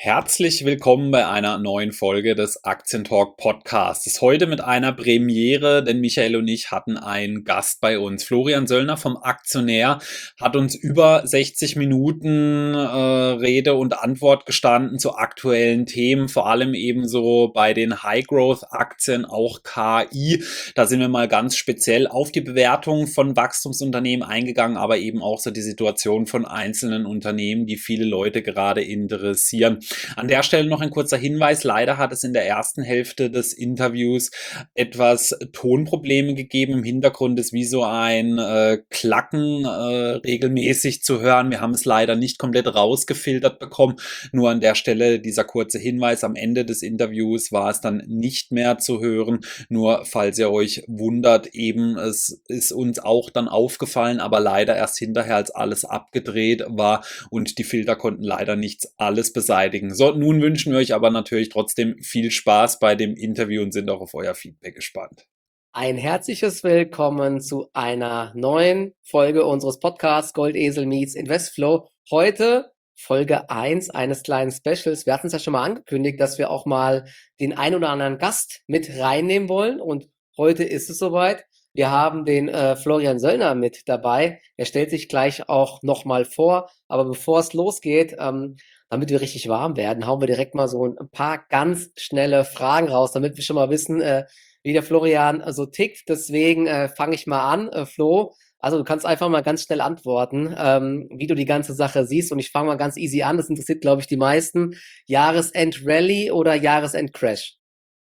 Herzlich willkommen bei einer neuen Folge des Aktientalk Podcasts. Heute mit einer Premiere, denn Michael und ich hatten einen Gast bei uns. Florian Söllner vom Aktionär hat uns über 60 Minuten Rede und Antwort gestanden zu aktuellen Themen, vor allem ebenso bei den High-Growth-Aktien, auch KI. Da sind wir mal ganz speziell auf die Bewertung von Wachstumsunternehmen eingegangen, aber eben auch so die Situation von einzelnen Unternehmen, die viele Leute gerade interessieren. An der Stelle noch ein kurzer Hinweis. Leider hat es in der ersten Hälfte des Interviews etwas Tonprobleme gegeben. Im Hintergrund ist wie so ein Klacken regelmäßig zu hören. Wir haben es leider nicht komplett rausgefiltert bekommen. Nur an der Stelle dieser kurze Hinweis. Am Ende des Interviews war es dann nicht mehr zu hören. Nur falls ihr euch wundert, eben es ist uns auch dann aufgefallen, aber leider erst hinterher, als alles abgedreht war und die Filter konnten leider nicht alles beseitigen. So, nun wünschen wir euch aber natürlich trotzdem viel Spaß bei dem Interview und sind auch auf euer Feedback gespannt. Ein herzliches Willkommen zu einer neuen Folge unseres Podcasts Goldesel meets Investflow. Heute Folge 1 eines kleinen Specials. Wir hatten es ja schon mal angekündigt, dass wir auch mal den ein oder anderen Gast mit reinnehmen wollen und heute ist es soweit. Wir haben den Florian Söllner mit dabei. Er stellt sich gleich auch nochmal vor, aber bevor es losgeht, damit wir richtig warm werden, hauen wir direkt mal so ein paar ganz schnelle Fragen raus, damit wir schon mal wissen, wie der Florian so tickt. Deswegen fange ich mal an, Flo. Also du kannst einfach mal ganz schnell antworten, wie du die ganze Sache siehst. Und ich fange mal ganz easy an. Das interessiert, glaube ich, die meisten. Jahresend-Rally oder Jahresend-Crash?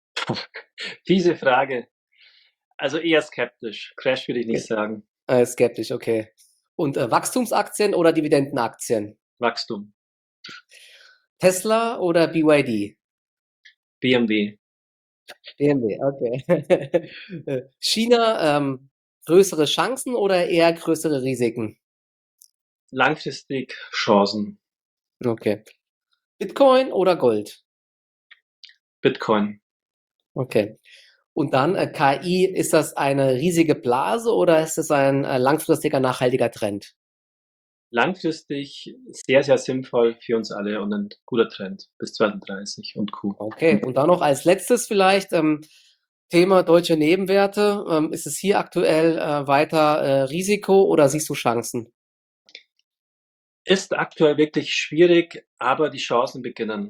Fiese Frage. Also eher skeptisch. Crash würde ich nicht sagen. Skeptisch, okay. Und Wachstumsaktien oder Dividendenaktien? Wachstum. Tesla oder BYD? BMW. BMW, okay. China, größere Chancen oder eher größere Risiken? Langfristig Chancen. Okay. Bitcoin oder Gold? Bitcoin. Okay. Und dann KI, ist das eine riesige Blase oder ist es ein langfristiger, nachhaltiger Trend? Langfristig sehr, sehr sinnvoll für uns alle und ein guter Trend bis 2030 und Co. Okay. Und dann noch als letztes vielleicht Thema deutsche Nebenwerte. Ist es hier aktuell weiter Risiko oder siehst du Chancen? Ist aktuell wirklich schwierig, aber die Chancen beginnen.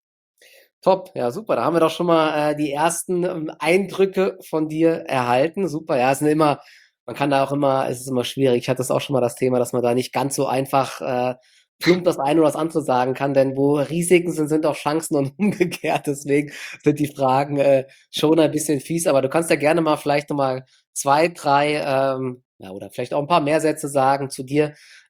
Top, ja super. Da haben wir doch schon mal die ersten Eindrücke von dir erhalten. Super, ja, es sind immer, man kann da auch immer, es ist immer schwierig. Ich hatte das auch schon mal das Thema, dass man da nicht ganz so einfach plump das eine oder das andere sagen kann, denn wo Risiken sind, sind auch Chancen und umgekehrt. Deswegen sind die Fragen schon ein bisschen fies, aber du kannst ja gerne mal vielleicht nochmal zwei, drei, ja, oder vielleicht auch ein paar mehr Sätze sagen zu dir,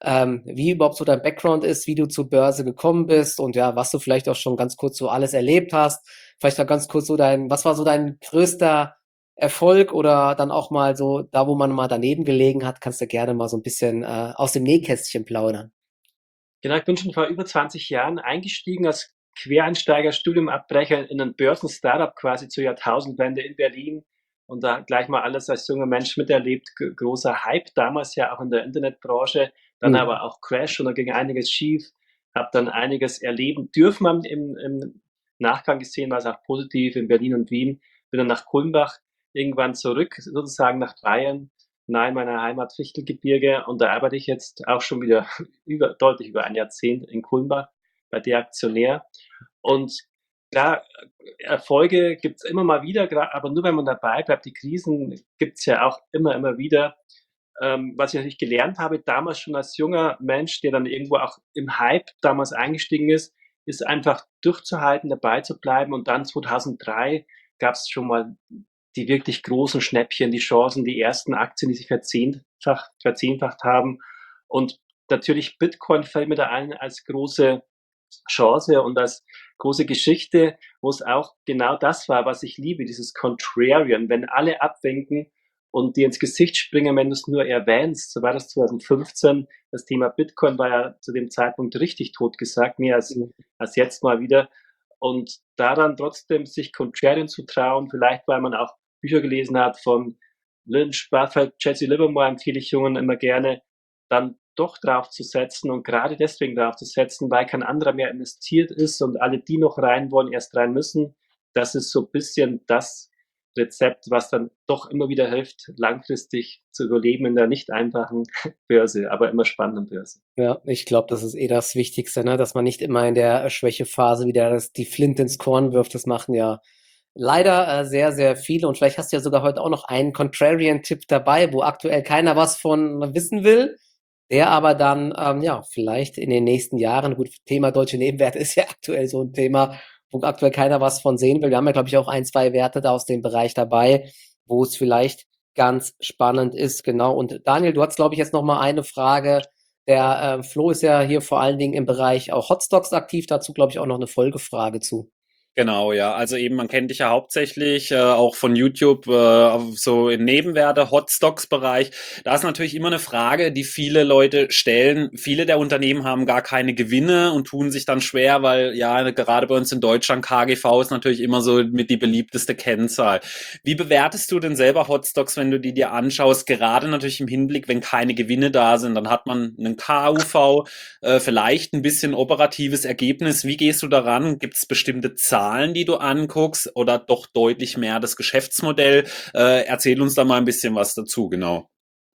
wie überhaupt so dein Background ist, wie du zur Börse gekommen bist und ja, was du vielleicht auch schon ganz kurz so alles erlebt hast. Vielleicht mal ganz kurz so was war so dein größter Erfolg oder dann auch mal so, da wo man mal daneben gelegen hat, kannst du gerne mal so ein bisschen aus dem Nähkästchen plaudern. Genau, ich bin schon vor über 20 Jahren eingestiegen als Quereinsteiger, Studiumabbrecher in ein Börsen-Startup quasi zur Jahrtausendwende in Berlin und da gleich mal alles als junger Mensch miterlebt. Großer Hype damals ja auch in der Internetbranche, dann Mhm. aber auch Crash und da ging einiges schief. Habe dann einiges erleben dürfen im Nachgang gesehen, war es auch positiv in Berlin und Wien. Bin dann nach Kulmbach irgendwann zurück, sozusagen nach Bayern, nahe meiner Heimat Fichtelgebirge und da arbeite ich jetzt auch schon wieder deutlich über ein Jahrzehnt in Kulmbach bei der Aktionär. Und klar, Erfolge gibt's immer mal wieder, aber nur wenn man dabei bleibt. Die Krisen gibt's ja auch immer wieder. Was ich natürlich gelernt habe, damals schon als junger Mensch, der dann irgendwo auch im Hype damals eingestiegen ist einfach durchzuhalten, dabei zu bleiben. Und dann 2003 gab's schon mal die wirklich großen Schnäppchen, die Chancen, die ersten Aktien, die sich verzehnfacht haben. Und natürlich Bitcoin fällt mir da ein als große Chance und als große Geschichte, wo es auch genau das war, was ich liebe, dieses Contrarian, wenn alle abwinken und dir ins Gesicht springen, wenn du es nur erwähnst. So war das 2015. Das Thema Bitcoin war ja zu dem Zeitpunkt richtig totgesagt, mehr als jetzt mal wieder. Und daran trotzdem sich Contrarian zu trauen, vielleicht weil man auch Bücher gelesen hat von Lynch, Buffett, Jesse Livermore empfehle ich Jungen immer gerne, dann doch drauf zu setzen und gerade deswegen drauf zu setzen, weil kein anderer mehr investiert ist und alle, die noch rein wollen, erst rein müssen. Das ist so ein bisschen das Rezept, was dann doch immer wieder hilft, langfristig zu überleben in der nicht einfachen Börse, aber immer spannenden Börse. Ja, ich glaube, das ist das Wichtigste, ne? Dass man nicht immer in der Schwächephase wieder die Flint ins Korn wirft. Das machen ja leider sehr, sehr viele. Und vielleicht hast du ja sogar heute auch noch einen Contrarian-Tipp dabei, wo aktuell keiner was von wissen will, der aber dann, ja, vielleicht in den nächsten Jahren, gut, Thema deutsche Nebenwerte ist ja aktuell so ein Thema, wo aktuell keiner was von sehen will. Wir haben ja, glaube ich, auch ein, zwei Werte da aus dem Bereich dabei, wo es vielleicht ganz spannend ist. Genau. Und Daniel, du hast, glaube ich, jetzt noch mal eine Frage. Der Flo ist ja hier vor allen Dingen im Bereich auch Hotstocks aktiv. Dazu, glaube ich, auch noch eine Folgefrage zu. Genau, ja. Also eben, man kennt dich ja hauptsächlich auch von YouTube, so im Nebenwerte, Hotstocks-Bereich. Da ist natürlich immer eine Frage, die viele Leute stellen. Viele der Unternehmen haben gar keine Gewinne und tun sich dann schwer, weil ja, gerade bei uns in Deutschland, KGV ist natürlich immer so mit die beliebteste Kennzahl. Wie bewertest du denn selber Hotstocks, wenn du die dir anschaust? Gerade natürlich im Hinblick, wenn keine Gewinne da sind, dann hat man einen KUV, vielleicht ein bisschen operatives Ergebnis. Wie gehst du daran? Gibt es bestimmte Zahlen, die du anguckst oder doch deutlich mehr das Geschäftsmodell? Erzähl uns da mal ein bisschen was dazu, genau.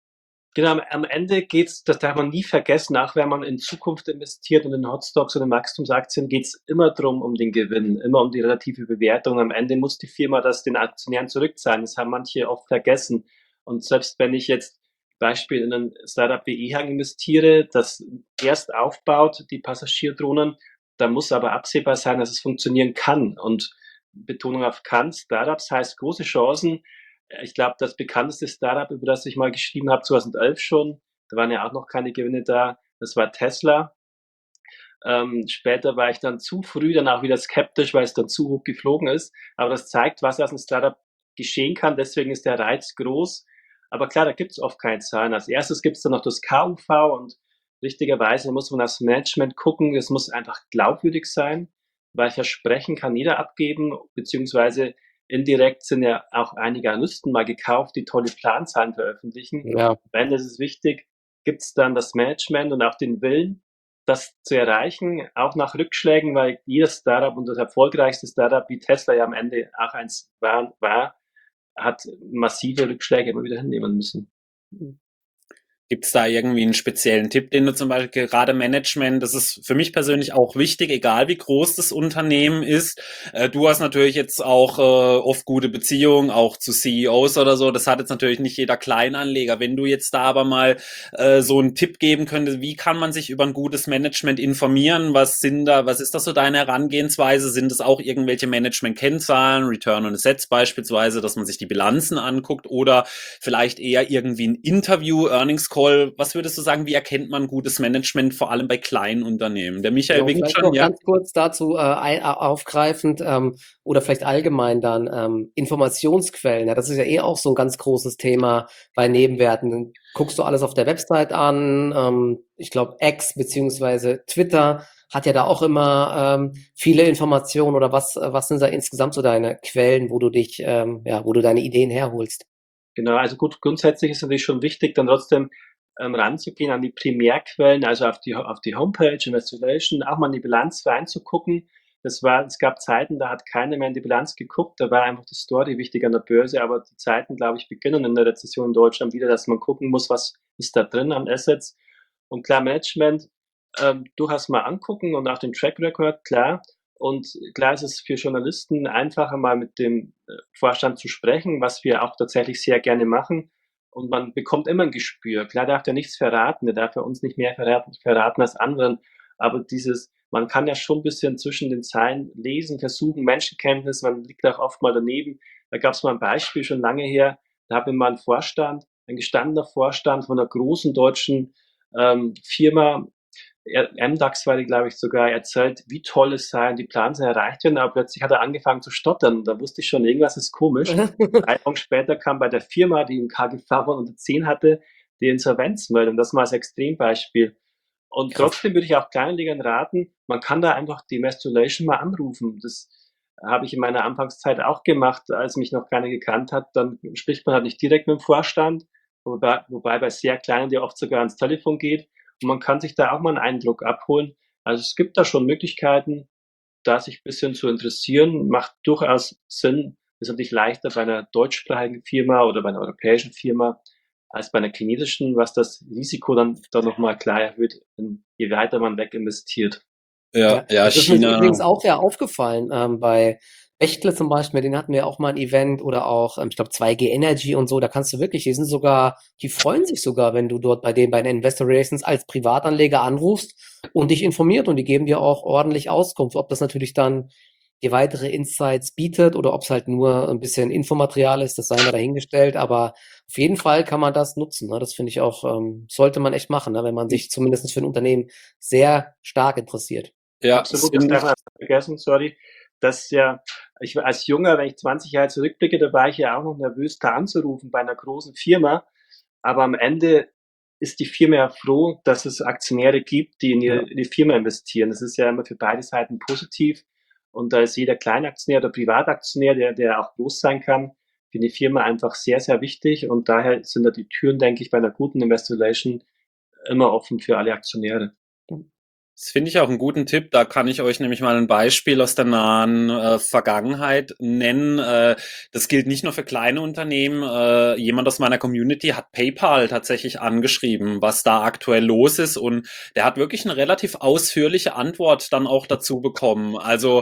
Genau, am Ende geht's, das darf man nie vergessen, auch wenn man in Zukunft investiert und in Hotstocks und in Wachstumsaktien, geht's immer drum um den Gewinn, immer um die relative Bewertung. Am Ende muss die Firma das den Aktionären zurückzahlen. Das haben manche oft vergessen. Und selbst wenn ich jetzt Beispiel in ein Startup wie EHang investiere, das erst aufbaut, die Passagierdrohnen, da muss aber absehbar sein, dass es funktionieren kann. Und Betonung auf kann, Startups heißt große Chancen. Ich glaube, das bekannteste Startup, über das ich mal geschrieben habe, 2011 schon, da waren ja auch noch keine Gewinne da, das war Tesla. Später war ich dann zu früh dann auch wieder skeptisch, weil es dann zu hoch geflogen ist. Aber das zeigt, was aus einem Startup geschehen kann. Deswegen ist der Reiz groß. Aber klar, da gibt es oft keine Zahlen. Als erstes gibt es dann noch das KUV und richtigerweise muss man aufs Management gucken. Es muss einfach glaubwürdig sein, weil Versprechen kann jeder abgeben, beziehungsweise indirekt sind ja auch einige Analysten mal gekauft, die tolle Planzahlen veröffentlichen. Ja. Wenn das ist wichtig, gibt es dann das Management und auch den Willen, das zu erreichen, auch nach Rückschlägen, weil jedes Startup und das erfolgreichste Startup, wie Tesla ja am Ende auch eins war, hat massive Rückschläge immer wieder hinnehmen müssen. Gibt es da irgendwie einen speziellen Tipp, den du zum Beispiel gerade Management, das ist für mich persönlich auch wichtig, egal wie groß das Unternehmen ist. Du hast natürlich jetzt auch oft gute Beziehungen, auch zu CEOs oder so. Das hat jetzt natürlich nicht jeder Kleinanleger. Wenn du jetzt da aber mal so einen Tipp geben könntest, wie kann man sich über ein gutes Management informieren? Was ist das so deine Herangehensweise? Sind es auch irgendwelche Management-Kennzahlen, Return on Assets beispielsweise, dass man sich die Bilanzen anguckt oder vielleicht eher irgendwie ein Interview, Earnings Call? Was würdest du sagen, wie erkennt man gutes Management, vor allem bei kleinen Unternehmen? Der Michael Genau, winkt vielleicht schon, noch ja? ganz kurz dazu aufgreifend oder vielleicht allgemein dann Informationsquellen. Ja, das ist ja auch so ein ganz großes Thema bei Nebenwerten. Dann guckst du alles auf der Website an. Ich glaube, X beziehungsweise Twitter hat ja da auch immer viele Informationen. Oder was sind da insgesamt so deine Quellen, wo du dich, ja, wo du deine Ideen herholst? Genau, also gut, grundsätzlich ist natürlich schon wichtig, dann trotzdem ranzugehen an die Primärquellen, also auf die Homepage, Investor Relation, auch mal in die Bilanz reinzugucken. Es gab Zeiten, da hat keiner mehr in die Bilanz geguckt, da war einfach die Story wichtig an der Börse, aber die Zeiten, glaube ich, beginnen in der Rezession in Deutschland wieder, dass man gucken muss, was ist da drin an Assets. Und klar, Management durchaus mal angucken und auch den Track Record, klar. Und klar ist es für Journalisten einfacher, mal mit dem Vorstand zu sprechen, was wir auch tatsächlich sehr gerne machen. Und man bekommt immer ein Gespür. Klar darf der nichts verraten, der darf ja uns nicht mehr verraten als anderen. Aber man kann ja schon ein bisschen zwischen den Zeilen lesen, versuchen, Menschenkenntnis, man liegt auch oft mal daneben. Da gab es mal ein Beispiel schon lange her, da habe ich mal einen Vorstand, ein gestandener Vorstand von einer großen deutschen Firma, MDAX war die, glaube ich, sogar erzählt, wie toll es sei und die Plans erreicht werden, aber plötzlich hat er angefangen zu stottern. Da wusste ich schon, irgendwas ist komisch. 3 Wochen später kam bei der Firma, die im KGV von unter 10 hatte, die Insolvenzmeldung. Das mal als Extrembeispiel. Und Krass. trotzdem würde ich auch Kleinanlegern raten, man kann da einfach die Investor Relation mal anrufen. Das habe ich in meiner Anfangszeit auch gemacht, als mich noch keiner gekannt hat. Dann spricht man halt nicht direkt mit dem Vorstand wobei bei sehr kleinen der oft sogar ans Telefon geht und man kann sich da auch mal einen Eindruck abholen. Also es gibt da schon Möglichkeiten, da sich ein bisschen zu interessieren, macht durchaus Sinn. Ist natürlich leichter bei einer deutschsprachigen Firma oder bei einer europäischen Firma als bei einer chinesischen, was das Risiko dann nochmal klar erhöht, je weiter man weg investiert. Ja, ja, Das ist mir übrigens China. auch ja aufgefallen, bei Bechtle zum Beispiel, den hatten wir auch mal ein Event oder auch, ich glaube 2G Energy und so, da kannst du wirklich, die freuen sich sogar, wenn du dort bei denen bei den Investor Relations als Privatanleger anrufst und dich informiert und die geben dir auch ordentlich Auskunft, ob das natürlich dann dir weitere Insights bietet oder ob es halt nur ein bisschen Infomaterial ist, das sei mal dahingestellt, aber auf jeden Fall kann man das nutzen, ne? Das finde ich auch, sollte man echt machen, ne? Wenn man sich zumindest für ein Unternehmen sehr stark interessiert. Ja, Absolut, das darf man vergessen, sorry. Das ja, ich war als Junger, wenn ich 20 Jahre zurückblicke, da war ich ja auch noch nervös, da anzurufen bei einer großen Firma. Aber am Ende ist die Firma ja froh, dass es Aktionäre gibt, die in die Firma investieren. Das ist ja immer für beide Seiten positiv. Und da ist jeder Kleinaktionär oder Privataktionär, der auch groß sein kann, für die Firma einfach sehr, sehr wichtig. Und daher sind da die Türen, denke ich, bei einer guten Investor Relation immer offen für alle Aktionäre. Das finde ich auch einen guten Tipp. Da kann ich euch nämlich mal ein Beispiel aus der nahen Vergangenheit nennen. Das gilt nicht nur für kleine Unternehmen. Jemand aus meiner Community hat PayPal tatsächlich angeschrieben, was da aktuell los ist. Und der hat wirklich eine relativ ausführliche Antwort dann auch dazu bekommen. Also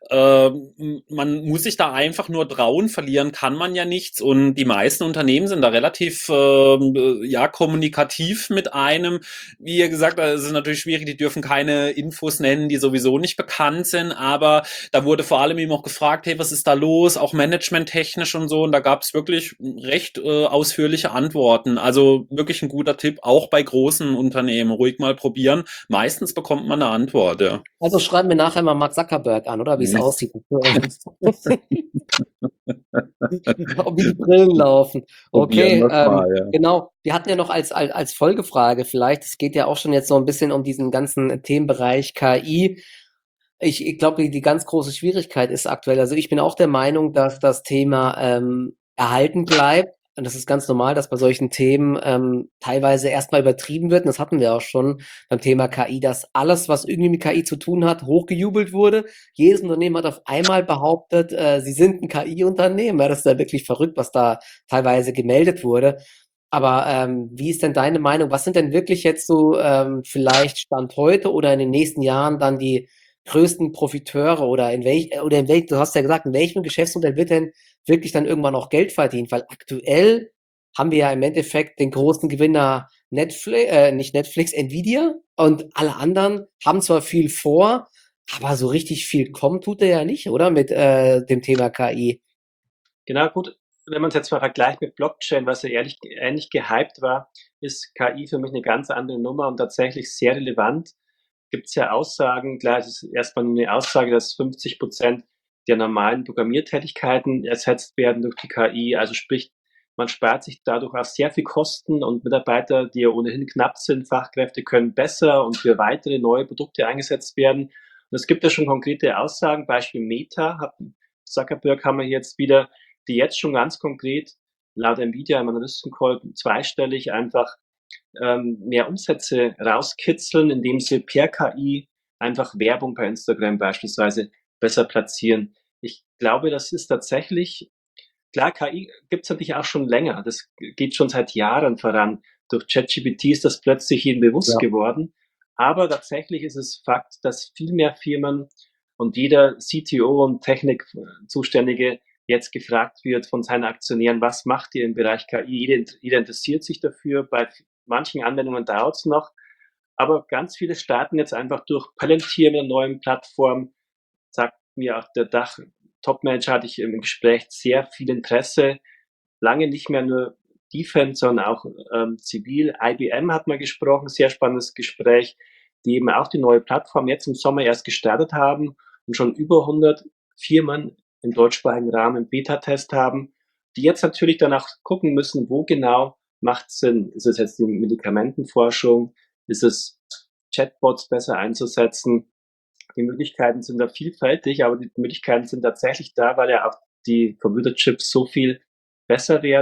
man muss sich da einfach nur trauen. Verlieren kann man ja nichts. Und die meisten Unternehmen sind da relativ ja, kommunikativ mit einem. Wie ihr gesagt habt, es ist natürlich schwierig, die dürfen keine Infos nennen, die sowieso nicht bekannt sind, aber da wurde vor allem eben auch gefragt, hey, was ist da los, auch managementtechnisch und so, und da gab es wirklich recht ausführliche Antworten. Also wirklich ein guter Tipp, auch bei großen Unternehmen, ruhig mal probieren. Meistens bekommt man eine Antwort, ja. Also schreiben wir nachher mal Mark Zuckerberg an, oder wie es Mhm. aussieht. Ob wie die Brillen laufen. Probieren Okay, wir es mal, ja. genau. Wir hatten ja noch als Folgefrage vielleicht, es geht ja auch schon jetzt so ein bisschen um diesen ganzen Themenbereich KI. Ich glaube, die ganz große Schwierigkeit ist aktuell, also ich bin auch der Meinung, dass das Thema erhalten bleibt. Und das ist ganz normal, dass bei solchen Themen teilweise erstmal übertrieben wird. Und das hatten wir auch schon beim Thema KI, dass alles, was irgendwie mit KI zu tun hat, hochgejubelt wurde. Jedes Unternehmen hat auf einmal behauptet, sie sind ein KI-Unternehmen. Ja, das ist ja wirklich verrückt, was da teilweise gemeldet wurde. Aber wie ist denn deine Meinung? Was sind denn wirklich jetzt so vielleicht Stand heute oder in den nächsten Jahren dann die größten Profiteure oder du hast ja gesagt, in welchem Geschäftsmodell wird denn wirklich dann irgendwann auch Geld verdient? Weil aktuell haben wir ja im Endeffekt den großen Gewinner Netflix, nicht Netflix, Nvidia und alle anderen haben zwar viel vor, aber so richtig viel kommen tut er ja nicht, oder? Mit dem Thema KI. Genau, gut. Wenn man es jetzt mal vergleicht mit Blockchain, was ja ähnlich gehypt war, ist KI für mich eine ganz andere Nummer und tatsächlich sehr relevant. Gibt es ja Aussagen, klar, es ist erstmal nur eine Aussage, dass 50% der normalen Programmiertätigkeiten ersetzt werden durch die KI. Also sprich, man spart sich dadurch auch sehr viel Kosten und Mitarbeiter, die ja ohnehin knapp sind, Fachkräfte können besser und für weitere neue Produkte eingesetzt werden. Und es gibt ja schon konkrete Aussagen, Beispiel Meta, Zuckerberg haben wir jetzt wieder, die jetzt schon ganz konkret laut Nvidia im Analystencall zweistellig einfach mehr Umsätze rauskitzeln, indem sie per KI einfach Werbung bei Instagram beispielsweise besser platzieren. Ich glaube, das ist tatsächlich, klar, KI gibt es natürlich auch schon länger. Das geht schon seit Jahren voran. Durch ChatGPT ist das plötzlich jedem bewusst geworden. Aber tatsächlich ist es Fakt, dass viel mehr Firmen und jeder CTO und Technikzuständige jetzt gefragt wird von seinen Aktionären, was macht ihr im Bereich KI? Jeder interessiert sich dafür. Bei manchen Anwendungen dauert es noch. Aber ganz viele starten jetzt einfach durch Palantir mit einer neuen Plattform. Sagt mir auch der Top-Manager, hatte ich im Gespräch sehr viel Interesse. Lange nicht mehr nur Defense, sondern auch zivil. IBM hat mal gesprochen, sehr spannendes Gespräch, die eben auch die neue Plattform jetzt im Sommer erst gestartet haben und schon über 100 Firmen im deutschsprachigen Rahmen einen Beta-Test haben, die jetzt natürlich danach gucken müssen, wo genau macht Sinn. Ist es jetzt die Medikamentenforschung? Ist es Chatbots besser einzusetzen? Die Möglichkeiten sind da vielfältig, aber die Möglichkeiten sind tatsächlich da, weil ja auch die Computerchips so viel besser werden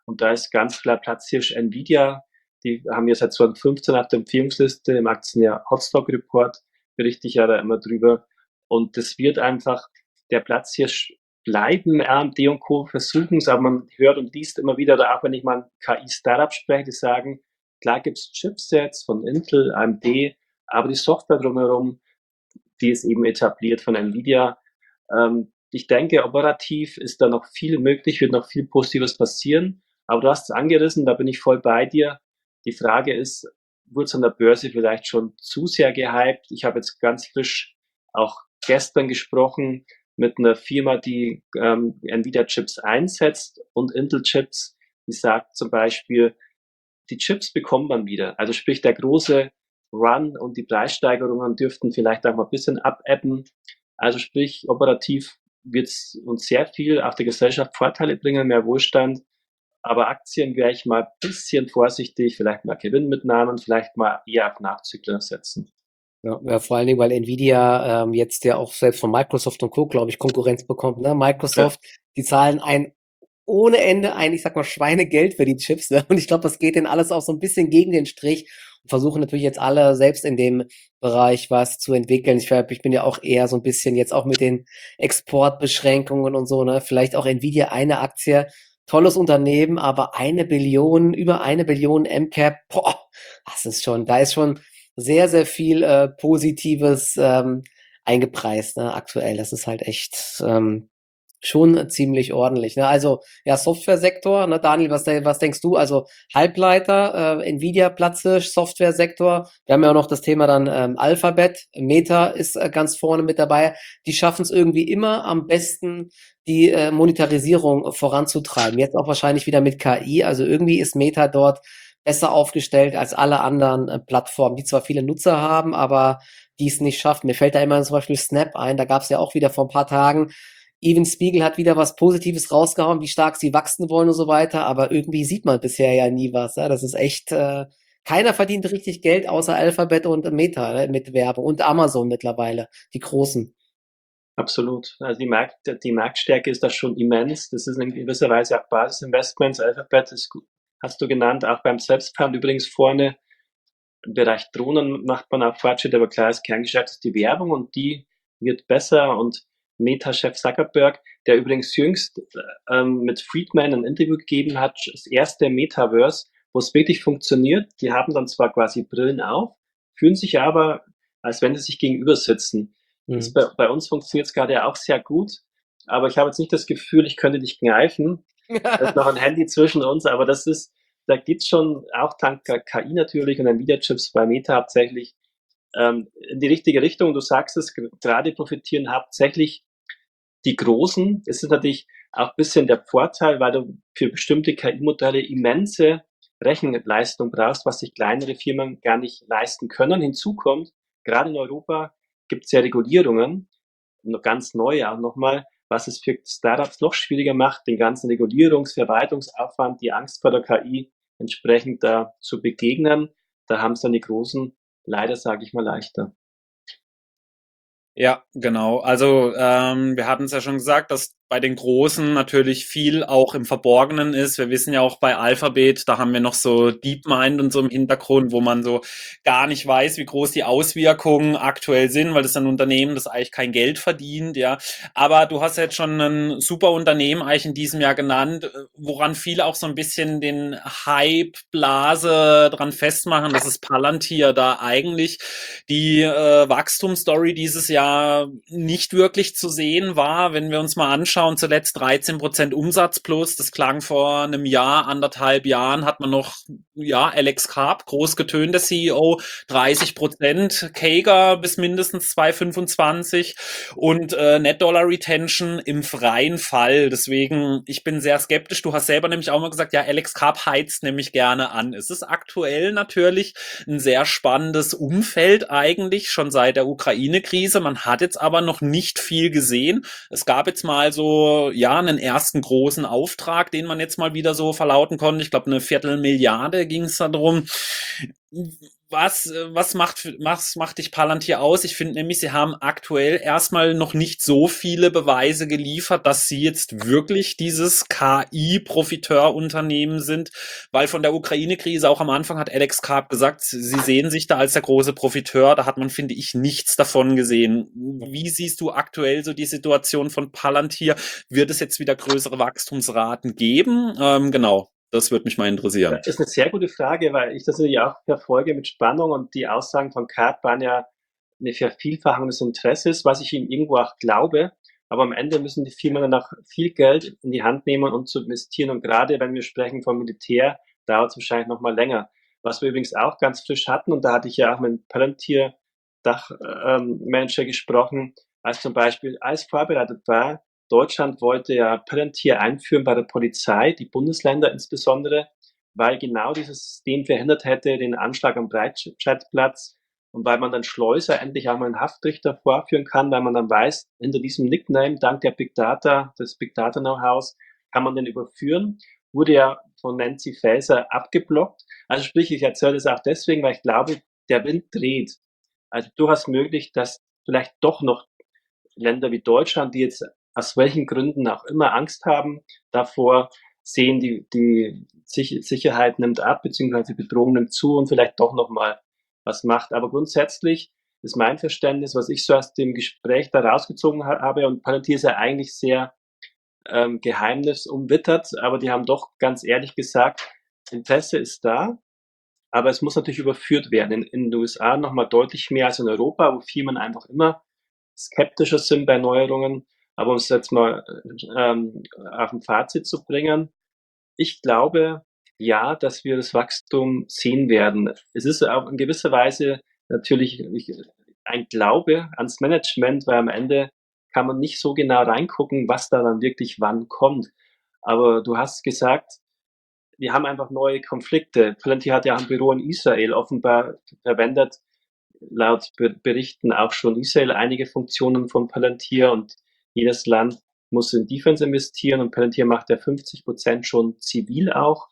Und da ist ganz klar Platzhirsch Nvidia. Die haben ja seit 2015 auf der Empfehlungsliste im Aktionär Hotstock Report, berichte ich ja da immer drüber. Und das wird einfach der Platzhirsch bleiben. AMD und Co. versuchen es, aber man hört und liest immer wieder, oder auch wenn ich mal ein KI-Startup spreche, die sagen, klar gibt es Chipsets von Intel, AMD, aber die Software drumherum, die ist eben etabliert von Nvidia. Ich denke, operativ ist da noch viel möglich, wird noch viel Positives passieren. Aber du hast es angerissen, da bin ich voll bei dir. Die Frage ist, wurde es an der Börse vielleicht schon zu sehr gehypt? Ich habe jetzt ganz frisch auch gestern gesprochen mit einer Firma, die Nvidia-Chips einsetzt und Intel-Chips. Die sagt zum Beispiel, die Chips bekommt man wieder. Also sprich, der große Run und die Preissteigerungen dürften vielleicht auch mal ein bisschen abebben. Also sprich, operativ wird es uns sehr viel auf der Gesellschaft Vorteile bringen, mehr Wohlstand. Aber Aktien wäre ich mal ein bisschen vorsichtig, vielleicht mal Gewinnmitnahmen, vielleicht mal eher auf Nachzügler setzen. Ja, vor allen Dingen, weil Nvidia jetzt ja auch selbst von Microsoft und Co., glaube ich, Konkurrenz bekommt. Ne? Microsoft, die zahlen ohne Ende ich sag mal, Schweinegeld für die Chips. Ne? Und ich glaube, das geht denen alles auch so ein bisschen gegen den Strich und versuchen natürlich jetzt alle selbst in dem Bereich was zu entwickeln. Ich bin ja auch eher so ein bisschen jetzt auch mit den Exportbeschränkungen und so, ne? Vielleicht auch Nvidia eine Aktie. Tolles Unternehmen, aber über 1 Billion MCAP, da ist schon sehr, sehr viel Positives eingepreist, ne, aktuell. Das ist halt echt schon ziemlich ordentlich. Ne? Also ja, Softwaresektor, ne, Daniel, was denkst du? Also Halbleiter, Nvidia Platzhirsch, Softwaresektor. Wir haben ja auch noch das Thema dann Alphabet, Meta ist ganz vorne mit dabei. Die schaffen es irgendwie immer am besten, die Monetarisierung voranzutreiben. Jetzt auch wahrscheinlich wieder mit KI. Also irgendwie ist Meta dort besser aufgestellt als alle anderen Plattformen, die zwar viele Nutzer haben, aber die es nicht schaffen. Mir fällt da immer zum Beispiel Snap ein. Da gab es ja auch wieder vor ein paar Tagen Even Spiegel hat wieder was Positives rausgehauen, wie stark sie wachsen wollen und so weiter, aber irgendwie sieht man bisher ja nie was. Ja? Das ist echt, keiner verdient richtig Geld außer Alphabet und Meta, ne, mit Werbung und Amazon mittlerweile, die Großen. Absolut. Also die Marktstärke ist da schon immens. Das ist in gewisser Weise auch Basisinvestments. Alphabet ist, hast du genannt, auch beim Selbstfahren übrigens vorne. Im Bereich Drohnen macht man auch Fortschritte, aber klar, das Kerngeschäft ist die Werbung und die wird besser. Und Meta-Chef Zuckerberg, der übrigens jüngst mit Friedman ein Interview gegeben hat, das erste Metaverse, wo es wirklich funktioniert. Die haben dann zwar quasi Brillen auf, fühlen sich aber, als wenn sie sich gegenüber sitzen. Bei uns funktioniert es gerade auch sehr gut, aber ich habe jetzt nicht das Gefühl, ich könnte dich greifen. Da ist noch ein Handy zwischen uns, aber da geht's schon auch dank KI natürlich und Nvidia-Chips bei Meta hauptsächlich in die richtige Richtung. Du sagst es, gerade profitieren hauptsächlich die Großen. Es ist natürlich auch ein bisschen der Vorteil, weil du für bestimmte KI-Modelle immense Rechenleistung brauchst, was sich kleinere Firmen gar nicht leisten können. Hinzu kommt, gerade in Europa gibt es ja Regulierungen, noch ganz neu auch nochmal, was es für Startups noch schwieriger macht, den ganzen Verwaltungsaufwand, die Angst vor der KI entsprechend da zu begegnen. Da haben es dann die Großen leider, sage ich mal, leichter. Ja, genau. Also wir hatten es ja schon gesagt, dass bei den Großen natürlich viel auch im Verborgenen ist. Wir wissen ja auch bei Alphabet, da haben wir noch so DeepMind und so im Hintergrund, wo man so gar nicht weiß, wie groß die Auswirkungen aktuell sind, weil das ist ein Unternehmen, das eigentlich kein Geld verdient, ja. Aber du hast jetzt schon ein super Unternehmen eigentlich in diesem Jahr genannt, woran viele auch so ein bisschen den Hype-Blase dran festmachen, dass es Palantir da eigentlich die Wachstumsstory dieses Jahr nicht wirklich zu sehen war. Wenn wir uns mal anschauen, zuletzt 13% Umsatz plus, das klang vor einem Jahr, 1,5 Jahren, hat man noch, ja, Alex Karp, groß getönt, der CEO, 30% CAGR bis mindestens 2025 und Net Dollar Retention im freien Fall. Deswegen, ich bin sehr skeptisch. Du hast selber nämlich auch mal gesagt, ja, Alex Karp heizt nämlich gerne an. Es ist aktuell natürlich ein sehr spannendes Umfeld eigentlich, schon seit der Ukraine-Krise. Man hat jetzt aber noch nicht viel gesehen. Es gab jetzt mal so, ja, einen ersten großen Auftrag, den man jetzt mal wieder so verlauten konnte. Ich glaube, 250 Milliarden ging es da drum. was macht dich Palantir aus? Ich finde nämlich, sie haben aktuell erstmal noch nicht so viele Beweise geliefert, dass sie jetzt wirklich dieses KI-Profiteur-Unternehmen sind, weil von der Ukraine-Krise auch am Anfang hat Alex Karp gesagt, sie sehen sich da als der große Profiteur. Da hat man, finde ich, nichts davon gesehen. Wie siehst du aktuell so die Situation von Palantir? Wird es jetzt wieder größere Wachstumsraten geben? Genau, das würde mich mal interessieren. Das ist eine sehr gute Frage, weil ich das natürlich auch verfolge mit Spannung und die Aussagen von Karp waren ja eine Vervielfachung des Interesses, was ich ihm irgendwo auch glaube. Aber am Ende müssen die Firmen dann auch viel Geld in die Hand nehmen, um zu investieren. Und gerade wenn wir sprechen vom Militär, dauert es wahrscheinlich noch mal länger. Was wir übrigens auch ganz frisch hatten, und da hatte ich ja auch mit dem Palantir Dachmanager gesprochen, als zum Beispiel alles vorbereitet war. Deutschland wollte ja Palantir einführen bei der Polizei, die Bundesländer insbesondere, weil genau dieses System verhindert hätte den Anschlag am Breitscheidplatz und weil man dann Schleuser endlich auch mal einen Haftrichter vorführen kann, weil man dann weiß, hinter diesem Nickname, dank der Big Data, des Big Data Know-hows, kann man den überführen, wurde ja von Nancy Faeser abgeblockt. Also sprich, ich erzähle das auch deswegen, weil ich glaube, der Wind dreht. Also durchaus möglich, dass vielleicht doch noch Länder wie Deutschland, die jetzt aus welchen Gründen auch immer Angst haben davor, sehen, die Sicherheit nimmt ab, beziehungsweise die Bedrohung nimmt zu und vielleicht doch nochmal was macht. Aber grundsätzlich ist mein Verständnis, was ich so aus dem Gespräch da rausgezogen habe, und Palantir ist ja eigentlich sehr geheimnisumwittert, aber die haben doch ganz ehrlich gesagt, Interesse ist da, aber es muss natürlich überführt werden. In den USA nochmal deutlich mehr als in Europa, wo Firmen einfach immer skeptischer sind bei Neuerungen. Aber um es jetzt mal auf ein Fazit zu bringen, ich glaube, ja, dass wir das Wachstum sehen werden. Es ist auch in gewisser Weise natürlich ein Glaube ans Management, weil am Ende kann man nicht so genau reingucken, was da dann wirklich wann kommt. Aber du hast gesagt, wir haben einfach neue Konflikte. Palantir hat ja auch ein Büro in Israel. Offenbar verwendet laut Berichten auch schon Israel einige Funktionen von Palantir, und jedes Land muss in Defense investieren, und Palantir macht ja 50% schon zivil auch.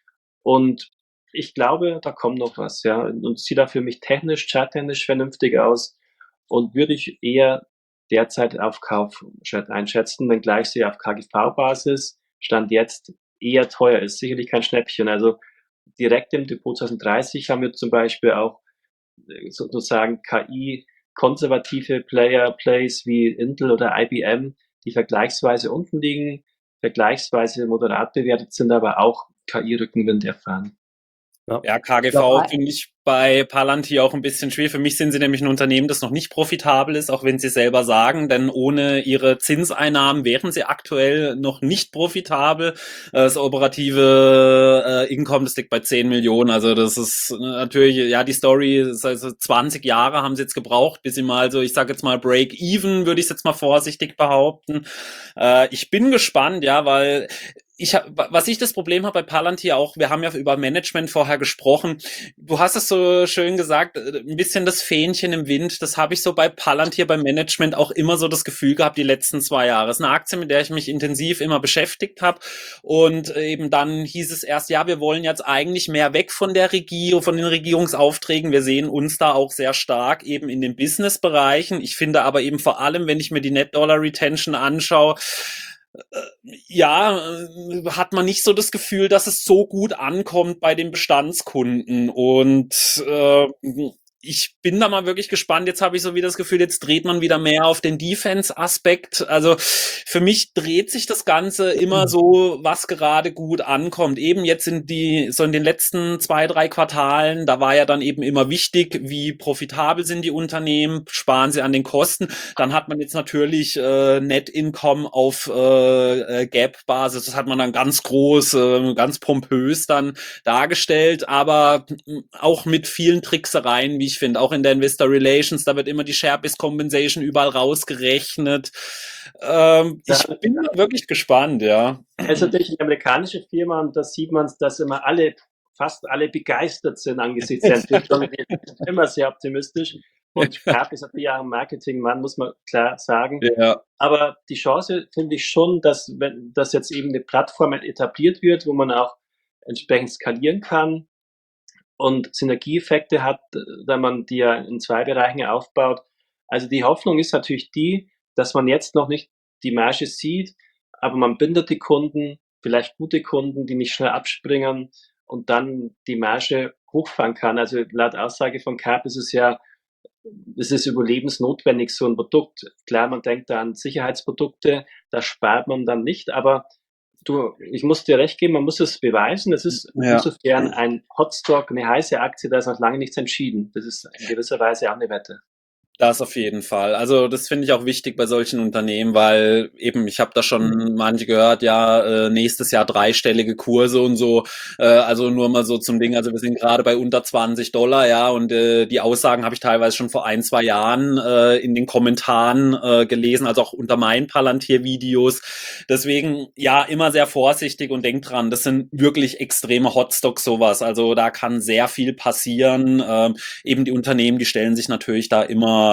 Und ich glaube, da kommt noch was, ja. Und sieht da für mich charttechnisch vernünftig aus, und würde ich eher derzeit auf Kauf einschätzen, wenngleich sie auf KGV-Basis Stand jetzt eher teuer ist. Sicherlich kein Schnäppchen. Also direkt im Depot 2030 haben wir zum Beispiel auch sozusagen KI-konservative Plays wie Intel oder IBM, die vergleichsweise unten liegen, vergleichsweise moderat bewertet sind, aber auch KI-Rückenwind erfahren. Ja, KGV finde ich bei Palantir auch ein bisschen schwer. Für mich sind sie nämlich ein Unternehmen, das noch nicht profitabel ist, auch wenn sie selber sagen, denn ohne ihre Zinseinnahmen wären sie aktuell noch nicht profitabel. Das operative Income, das liegt bei 10 Millionen. Also das ist natürlich, ja, die Story, also 20 Jahre haben sie jetzt gebraucht, bis sie mal so, ich sage jetzt mal Break-Even, würde ich jetzt mal vorsichtig behaupten. Ich bin gespannt, ja, weil was ich das Problem habe bei Palantir auch, wir haben ja über Management vorher gesprochen. Du hast es so schön gesagt, ein bisschen das Fähnchen im Wind. Das habe ich so bei Palantir, beim Management auch immer so das Gefühl gehabt, die letzten 2 Jahre. Das ist eine Aktie, mit der ich mich intensiv immer beschäftigt habe. Und eben dann hieß es erst, ja, wir wollen jetzt eigentlich mehr weg von der Regierung, von den Regierungsaufträgen. Wir sehen uns da auch sehr stark eben in den Business-Bereichen. Ich finde aber eben vor allem, wenn ich mir die Net-Dollar-Retention anschaue, ja, hat man nicht so das Gefühl, dass es so gut ankommt bei den Bestandskunden. Und ich bin da mal wirklich gespannt. Jetzt habe ich so wieder das Gefühl, jetzt dreht man wieder mehr auf den Defense-Aspekt. Also für mich dreht sich das Ganze immer so, was gerade gut ankommt. Eben jetzt in den letzten 2, 3 Quartalen, da war ja dann eben immer wichtig, wie profitabel sind die Unternehmen, sparen sie an den Kosten. Dann hat man jetzt natürlich Net Income auf Gap-Basis. Das hat man dann ganz groß, ganz pompös dann dargestellt, aber auch mit vielen Tricksereien, wie ich finde, auch in der Investor Relations, da wird immer die Share-Based Compensation überall rausgerechnet. Ich bin wirklich gespannt, ja. Es ist natürlich eine amerikanische Firma, und da sieht man, dass immer fast alle begeistert sind angesichts der Entwicklung. Immer sehr optimistisch. Und Karp ist natürlich auch ein Marketingmann, muss man klar sagen. Ja. Aber die Chance finde ich schon, dass, wenn das jetzt eben eine Plattform etabliert wird, wo man auch entsprechend skalieren kann, und Synergieeffekte hat, da man die ja in 2 Bereichen aufbaut. Also die Hoffnung ist natürlich die, dass man jetzt noch nicht die Marge sieht, aber man bindet die Kunden, vielleicht gute Kunden, die nicht schnell abspringen und dann die Marge hochfahren kann. Also laut Aussage von Carp ist es ist überlebensnotwendig, so ein Produkt. Klar, man denkt da an Sicherheitsprodukte, da spart man dann nicht, aber ich muss dir recht geben, man muss es beweisen. Es ist insofern ein Hotstock, eine heiße Aktie, da ist noch lange nichts entschieden. Das ist in gewisser Weise auch eine Wette. Das auf jeden Fall. Also das finde ich auch wichtig bei solchen Unternehmen, weil eben, ich habe da schon manche gehört, ja, nächstes Jahr 3-stellige Kurse und so. Also nur mal so zum Ding, also wir sind gerade bei unter $20, ja, und die Aussagen habe ich teilweise schon vor 1-2 Jahren in den Kommentaren gelesen, also auch unter meinen Palantir-Videos. Deswegen, ja, immer sehr vorsichtig und denkt dran, das sind wirklich extreme Hotstocks sowas. Also da kann sehr viel passieren. Eben die Unternehmen, die stellen sich natürlich da immer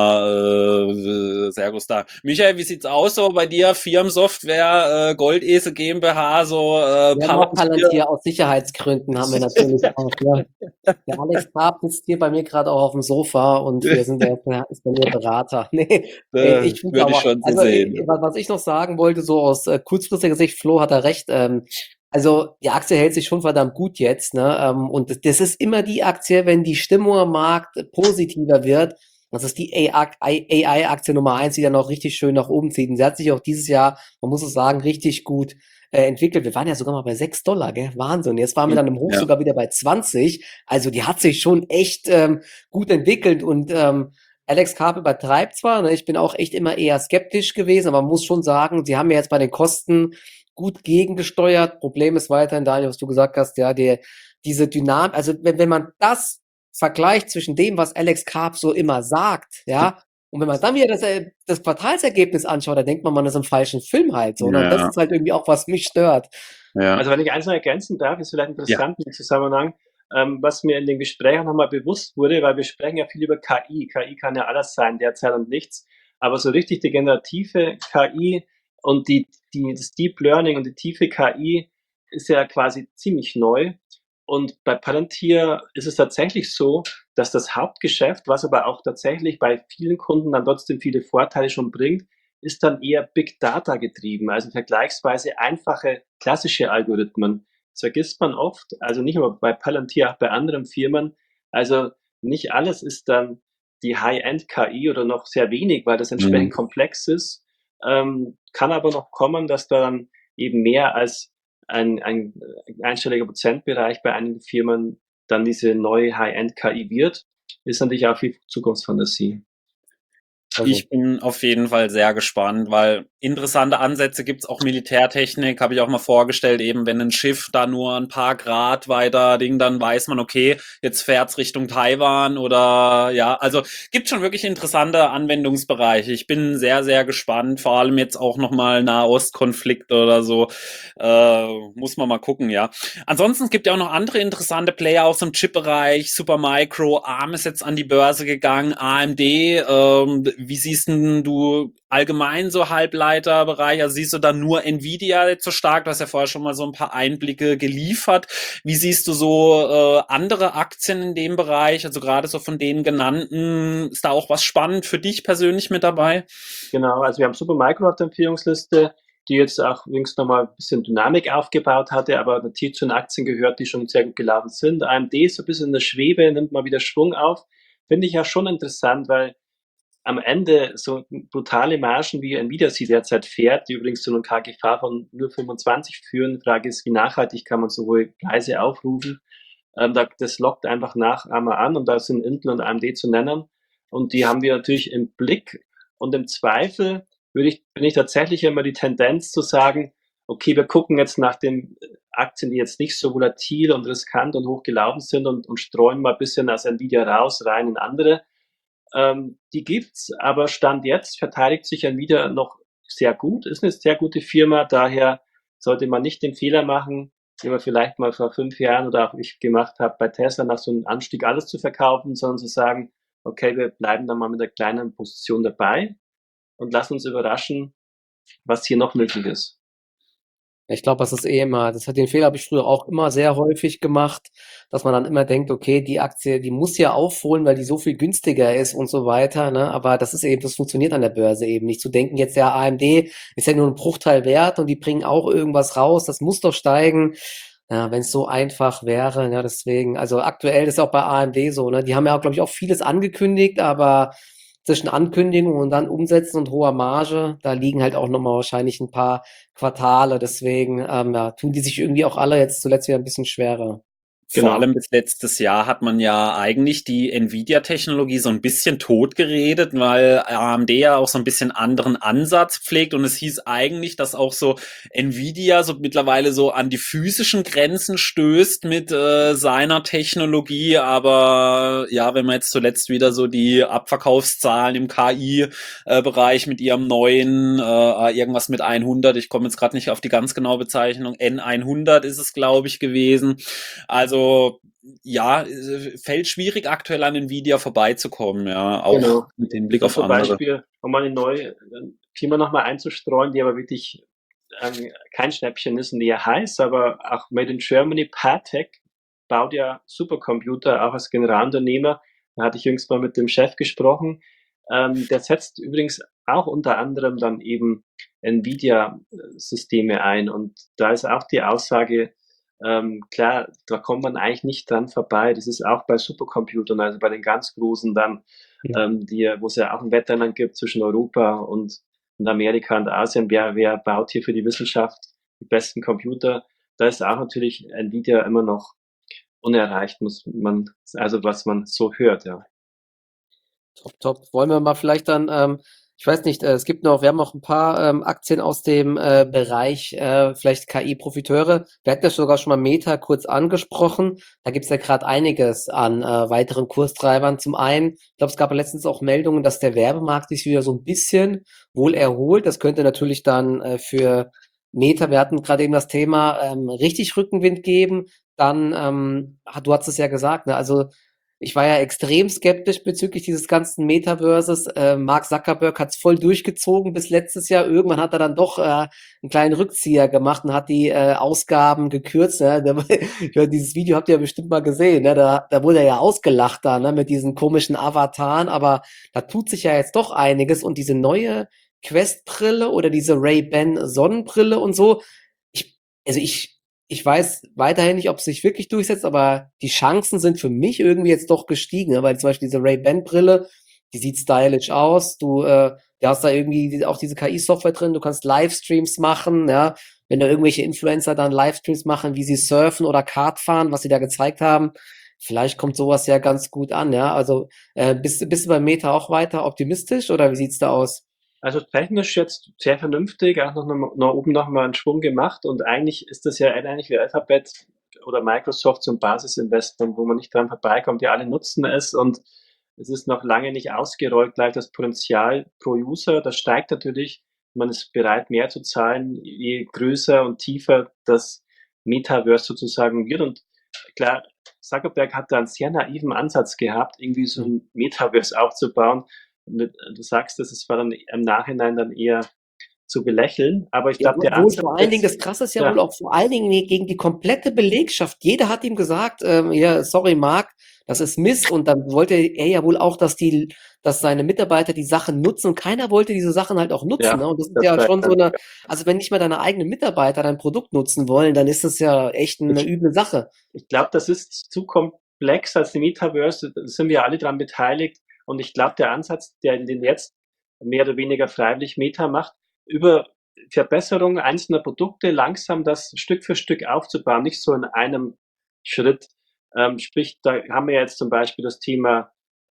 sehr gut da. Michael, wie sieht's aus so bei dir? Firmensoftware, Goldesel GmbH, so Wir haben auch Palantir aus Sicherheitsgründen, haben wir natürlich auch. Ja. Der Alex Karp sitzt hier bei mir gerade auch auf dem Sofa und wir sind ist bei mir Berater. Nee, ich finde würde ich aber, schon so also sehen. was ich noch sagen wollte, so aus kurzfristiger Sicht, Flo hat da recht, also die Aktie hält sich schon verdammt gut jetzt, ne? Und das ist immer die Aktie, wenn die Stimmung am Markt positiver wird. Das ist die AI-Aktie Nummer 1, die dann auch richtig schön nach oben zieht. Und sie hat sich auch dieses Jahr, man muss es sagen, richtig gut entwickelt. Wir waren ja sogar mal bei $6, gell? Wahnsinn. Jetzt waren wir dann im Hoch sogar wieder bei 20. Also die hat sich schon echt gut entwickelt und Alex Karp übertreibt zwar, ne? Ich bin auch echt immer eher skeptisch gewesen, aber man muss schon sagen, sie haben ja jetzt bei den Kosten gut gegengesteuert. Problem ist weiterhin, Daniel, was du gesagt hast, ja, diese Dynamik, also wenn man das vergleicht zwischen dem, was Alex Karp so immer sagt, ja, und wenn man dann wieder das Quartalsergebnis anschaut, dann denkt man ist im falschen Film halt so. Ne? Und das ist halt irgendwie auch, was mich stört. Ja. Also wenn ich eins noch ergänzen darf, ist vielleicht interessant im Zusammenhang, was mir in den Gesprächen nochmal bewusst wurde, weil wir sprechen ja viel über KI. KI kann ja alles sein, derzeit und nichts. Aber so richtig die generative KI und das Deep Learning und die tiefe KI ist ja quasi ziemlich neu. Und bei Palantir ist es tatsächlich so, dass das Hauptgeschäft, was aber auch tatsächlich bei vielen Kunden dann trotzdem viele Vorteile schon bringt, ist dann eher Big Data getrieben, also vergleichsweise einfache klassische Algorithmen. Das vergisst man oft, also nicht nur bei Palantir, auch bei anderen Firmen. Also nicht alles ist dann die High-End-KI oder noch sehr wenig, weil das entsprechend komplex ist. Kann aber noch kommen, dass da dann eben mehr als ein einstelliger Prozentbereich bei einigen Firmen dann diese neue High-End-KI wird, ist natürlich auch viel Zukunftsfantasie. Ich bin auf jeden Fall sehr gespannt, weil interessante Ansätze gibt's auch Militärtechnik, habe ich auch mal vorgestellt, eben wenn ein Schiff da nur ein paar Grad weiter dann weiß man, okay, jetzt fährt's Richtung Taiwan oder ja, also gibt schon wirklich interessante Anwendungsbereiche. Ich bin sehr, sehr gespannt, vor allem jetzt auch nochmal Nahostkonflikt oder so, muss man mal gucken, ja. Ansonsten es gibt ja auch noch andere interessante Player aus dem Chip-Bereich, Supermicro, ARM ist jetzt an die Börse gegangen, AMD, wie siehst du allgemein so Halbleiterbereich? Also siehst du da nur Nvidia jetzt so stark? Du hast ja vorher schon mal so ein paar Einblicke geliefert. Wie siehst du so andere Aktien in dem Bereich? Also gerade so von den genannten, ist da auch was spannend für dich persönlich mit dabei? Genau, also wir haben Supermicro auf der Empfehlungsliste, die jetzt auch übrigens nochmal ein bisschen Dynamik aufgebaut hatte, aber natürlich zu den Aktien gehört, die schon sehr gut gelaufen sind. AMD ist so ein bisschen in der Schwebe, nimmt mal wieder Schwung auf. Finde ich ja schon interessant, weil am Ende so brutale Margen wie Nvidia sie derzeit fährt, die übrigens zu einem KGV von nur 25 führen. Die Frage ist, wie nachhaltig kann man so hohe Preise aufrufen? Das lockt einfach Nachahmer an und da sind Intel und AMD zu nennen. Und die haben wir natürlich im Blick. Und im Zweifel bin ich tatsächlich immer die Tendenz zu sagen, okay, wir gucken jetzt nach den Aktien, die jetzt nicht so volatil und riskant und hoch gelaufen sind und streuen mal ein bisschen aus Nvidia raus, rein in andere. Die gibt's, aber Stand jetzt verteidigt sich Nvidia noch sehr gut, ist eine sehr gute Firma, daher sollte man nicht den Fehler machen, den man vielleicht mal vor 5 Jahren oder auch ich gemacht habe, bei Tesla nach so einem Anstieg alles zu verkaufen, sondern zu sagen, okay, wir bleiben dann mal mit der kleinen Position dabei und lassen uns überraschen, was hier noch möglich ist. Ich glaube, das ist eh immer, den Fehler habe ich früher auch immer sehr häufig gemacht, dass man dann immer denkt, okay, die Aktie, die muss ja aufholen, weil die so viel günstiger ist und so weiter, ne? Aber das ist eben, das funktioniert an der Börse eben nicht. Zu denken, jetzt ja, AMD ist ja nur ein Bruchteil wert und die bringen auch irgendwas raus, das muss doch steigen. Ja, wenn es so einfach wäre, ja, deswegen, also aktuell ist auch bei AMD so, ne? Die haben ja, glaube ich, auch vieles angekündigt, aber zwischen Ankündigung und dann Umsetzen und hoher Marge, da liegen halt auch nochmal wahrscheinlich ein paar Quartale. Deswegen, ja, tun die sich irgendwie auch alle jetzt zuletzt wieder ein bisschen schwerer. Vor Genau. allem bis letztes Jahr hat man ja eigentlich die Nvidia-Technologie so ein bisschen totgeredet, weil AMD ja auch so ein bisschen anderen Ansatz pflegt und es hieß eigentlich, dass auch so Nvidia so mittlerweile so an die physischen Grenzen stößt mit seiner Technologie, aber ja, wenn man jetzt zuletzt wieder so die Abverkaufszahlen im KI-Bereich mit ihrem neuen irgendwas mit 100, ich komme jetzt gerade nicht auf die ganz genaue Bezeichnung, N100 ist es, glaube ich, gewesen. Also ja, fällt schwierig aktuell an Nvidia vorbeizukommen, ja, auch Genau. mit dem Blick Und auf zum andere. Beispiel, um mal eine neue Firma nochmal einzustreuen, die aber wirklich kein Schnäppchen ist und eher heiß, aber auch Made in Germany, Partec baut ja Supercomputer, auch als Generalunternehmer. Da hatte ich jüngst mal mit dem Chef gesprochen. Der setzt übrigens auch unter anderem dann eben Nvidia-Systeme ein. Und da ist auch die Aussage, klar, da kommt man eigentlich nicht dran vorbei. Das ist auch bei Supercomputern, also bei den ganz großen dann, Ja. wo es ja auch ein Wettrennen gibt zwischen Europa und Amerika und Asien. Wer baut hier für die Wissenschaft die besten Computer? Da ist auch natürlich Nvidia immer noch unerreicht, muss man, also was man so hört, ja. Top, top. Wollen wir mal vielleicht dann, ich weiß nicht, es gibt noch, wir haben noch ein paar Aktien aus dem Bereich, vielleicht KI-Profiteure. Wir hatten ja sogar schon mal Meta kurz angesprochen. Da gibt's ja gerade einiges an weiteren Kurstreibern. Zum einen, ich glaube, es gab ja letztens auch Meldungen, dass der Werbemarkt sich wieder so ein bisschen wohl erholt. Das könnte natürlich dann für Meta, wir hatten gerade eben das Thema, richtig Rückenwind geben. Dann, du hast es ja gesagt, ne? Also ich war ja extrem skeptisch bezüglich dieses ganzen Metaverses. Mark Zuckerberg hat's voll durchgezogen bis letztes Jahr. Irgendwann hat er dann doch einen kleinen Rückzieher gemacht und hat die Ausgaben gekürzt. Ne? Dieses Video habt ihr ja bestimmt mal gesehen. Ne? Da wurde er ja ausgelacht da, ne? Mit diesen komischen Avataren. Aber da tut sich ja jetzt doch einiges. Und diese neue Quest-Brille oder diese Ray-Ban Sonnenbrille und so. Ich, also ich weiß weiterhin nicht, ob es sich wirklich durchsetzt, aber die Chancen sind für mich irgendwie jetzt doch gestiegen, ne? Weil zum Beispiel diese Ray-Ban-Brille, die sieht stylisch aus. Du hast da irgendwie auch diese KI-Software drin. Du kannst Livestreams machen, ja. Wenn da irgendwelche Influencer dann Livestreams machen, wie sie surfen oder Kart fahren, was sie da gezeigt haben, vielleicht kommt sowas ja ganz gut an, ja. Also bist du bei Meta auch weiter optimistisch oder wie sieht's da aus? Also technisch jetzt sehr vernünftig, auch noch oben noch mal einen Schwung gemacht und eigentlich ist das ja ähnlich wie Alphabet oder Microsoft so ein Basisinvestment, wo man nicht dran vorbeikommt. Die alle nutzen es und es ist noch lange nicht ausgerollt, gleich das Potenzial pro User. Das steigt natürlich. Man ist bereit, mehr zu zahlen, je größer und tiefer das Metaverse sozusagen wird. Und klar, Zuckerberg hat da einen sehr naiven Ansatz gehabt, irgendwie so ein Metaverse aufzubauen. Du sagst, das war dann im Nachhinein dann eher zu belächeln, aber ich Ja, glaube, der wohl Ansatz vor allen Dingen, jetzt, das Krasse ist ja wohl ja, auch vor allen Dingen gegen die komplette Belegschaft. Jeder hat ihm gesagt, ja, sorry, Marc, das ist Mist. Und dann wollte er ja wohl auch, dass seine Mitarbeiter die Sachen nutzen. Und keiner wollte diese Sachen halt auch nutzen. ja, Ne? Und das ist das ja war, schon so eine, also wenn nicht mal deine eigenen Mitarbeiter dein Produkt nutzen wollen, dann ist das ja echt eine ich, üble Sache. ich glaube, das ist zu komplex als die Metaverse, da sind wir alle dran beteiligt und ich glaube, der Ansatz, den jetzt mehr oder weniger freiwillig Meta macht, über Verbesserung einzelner Produkte langsam das Stück für Stück aufzubauen, nicht so in einem Schritt. Sprich, da haben wir jetzt zum Beispiel das Thema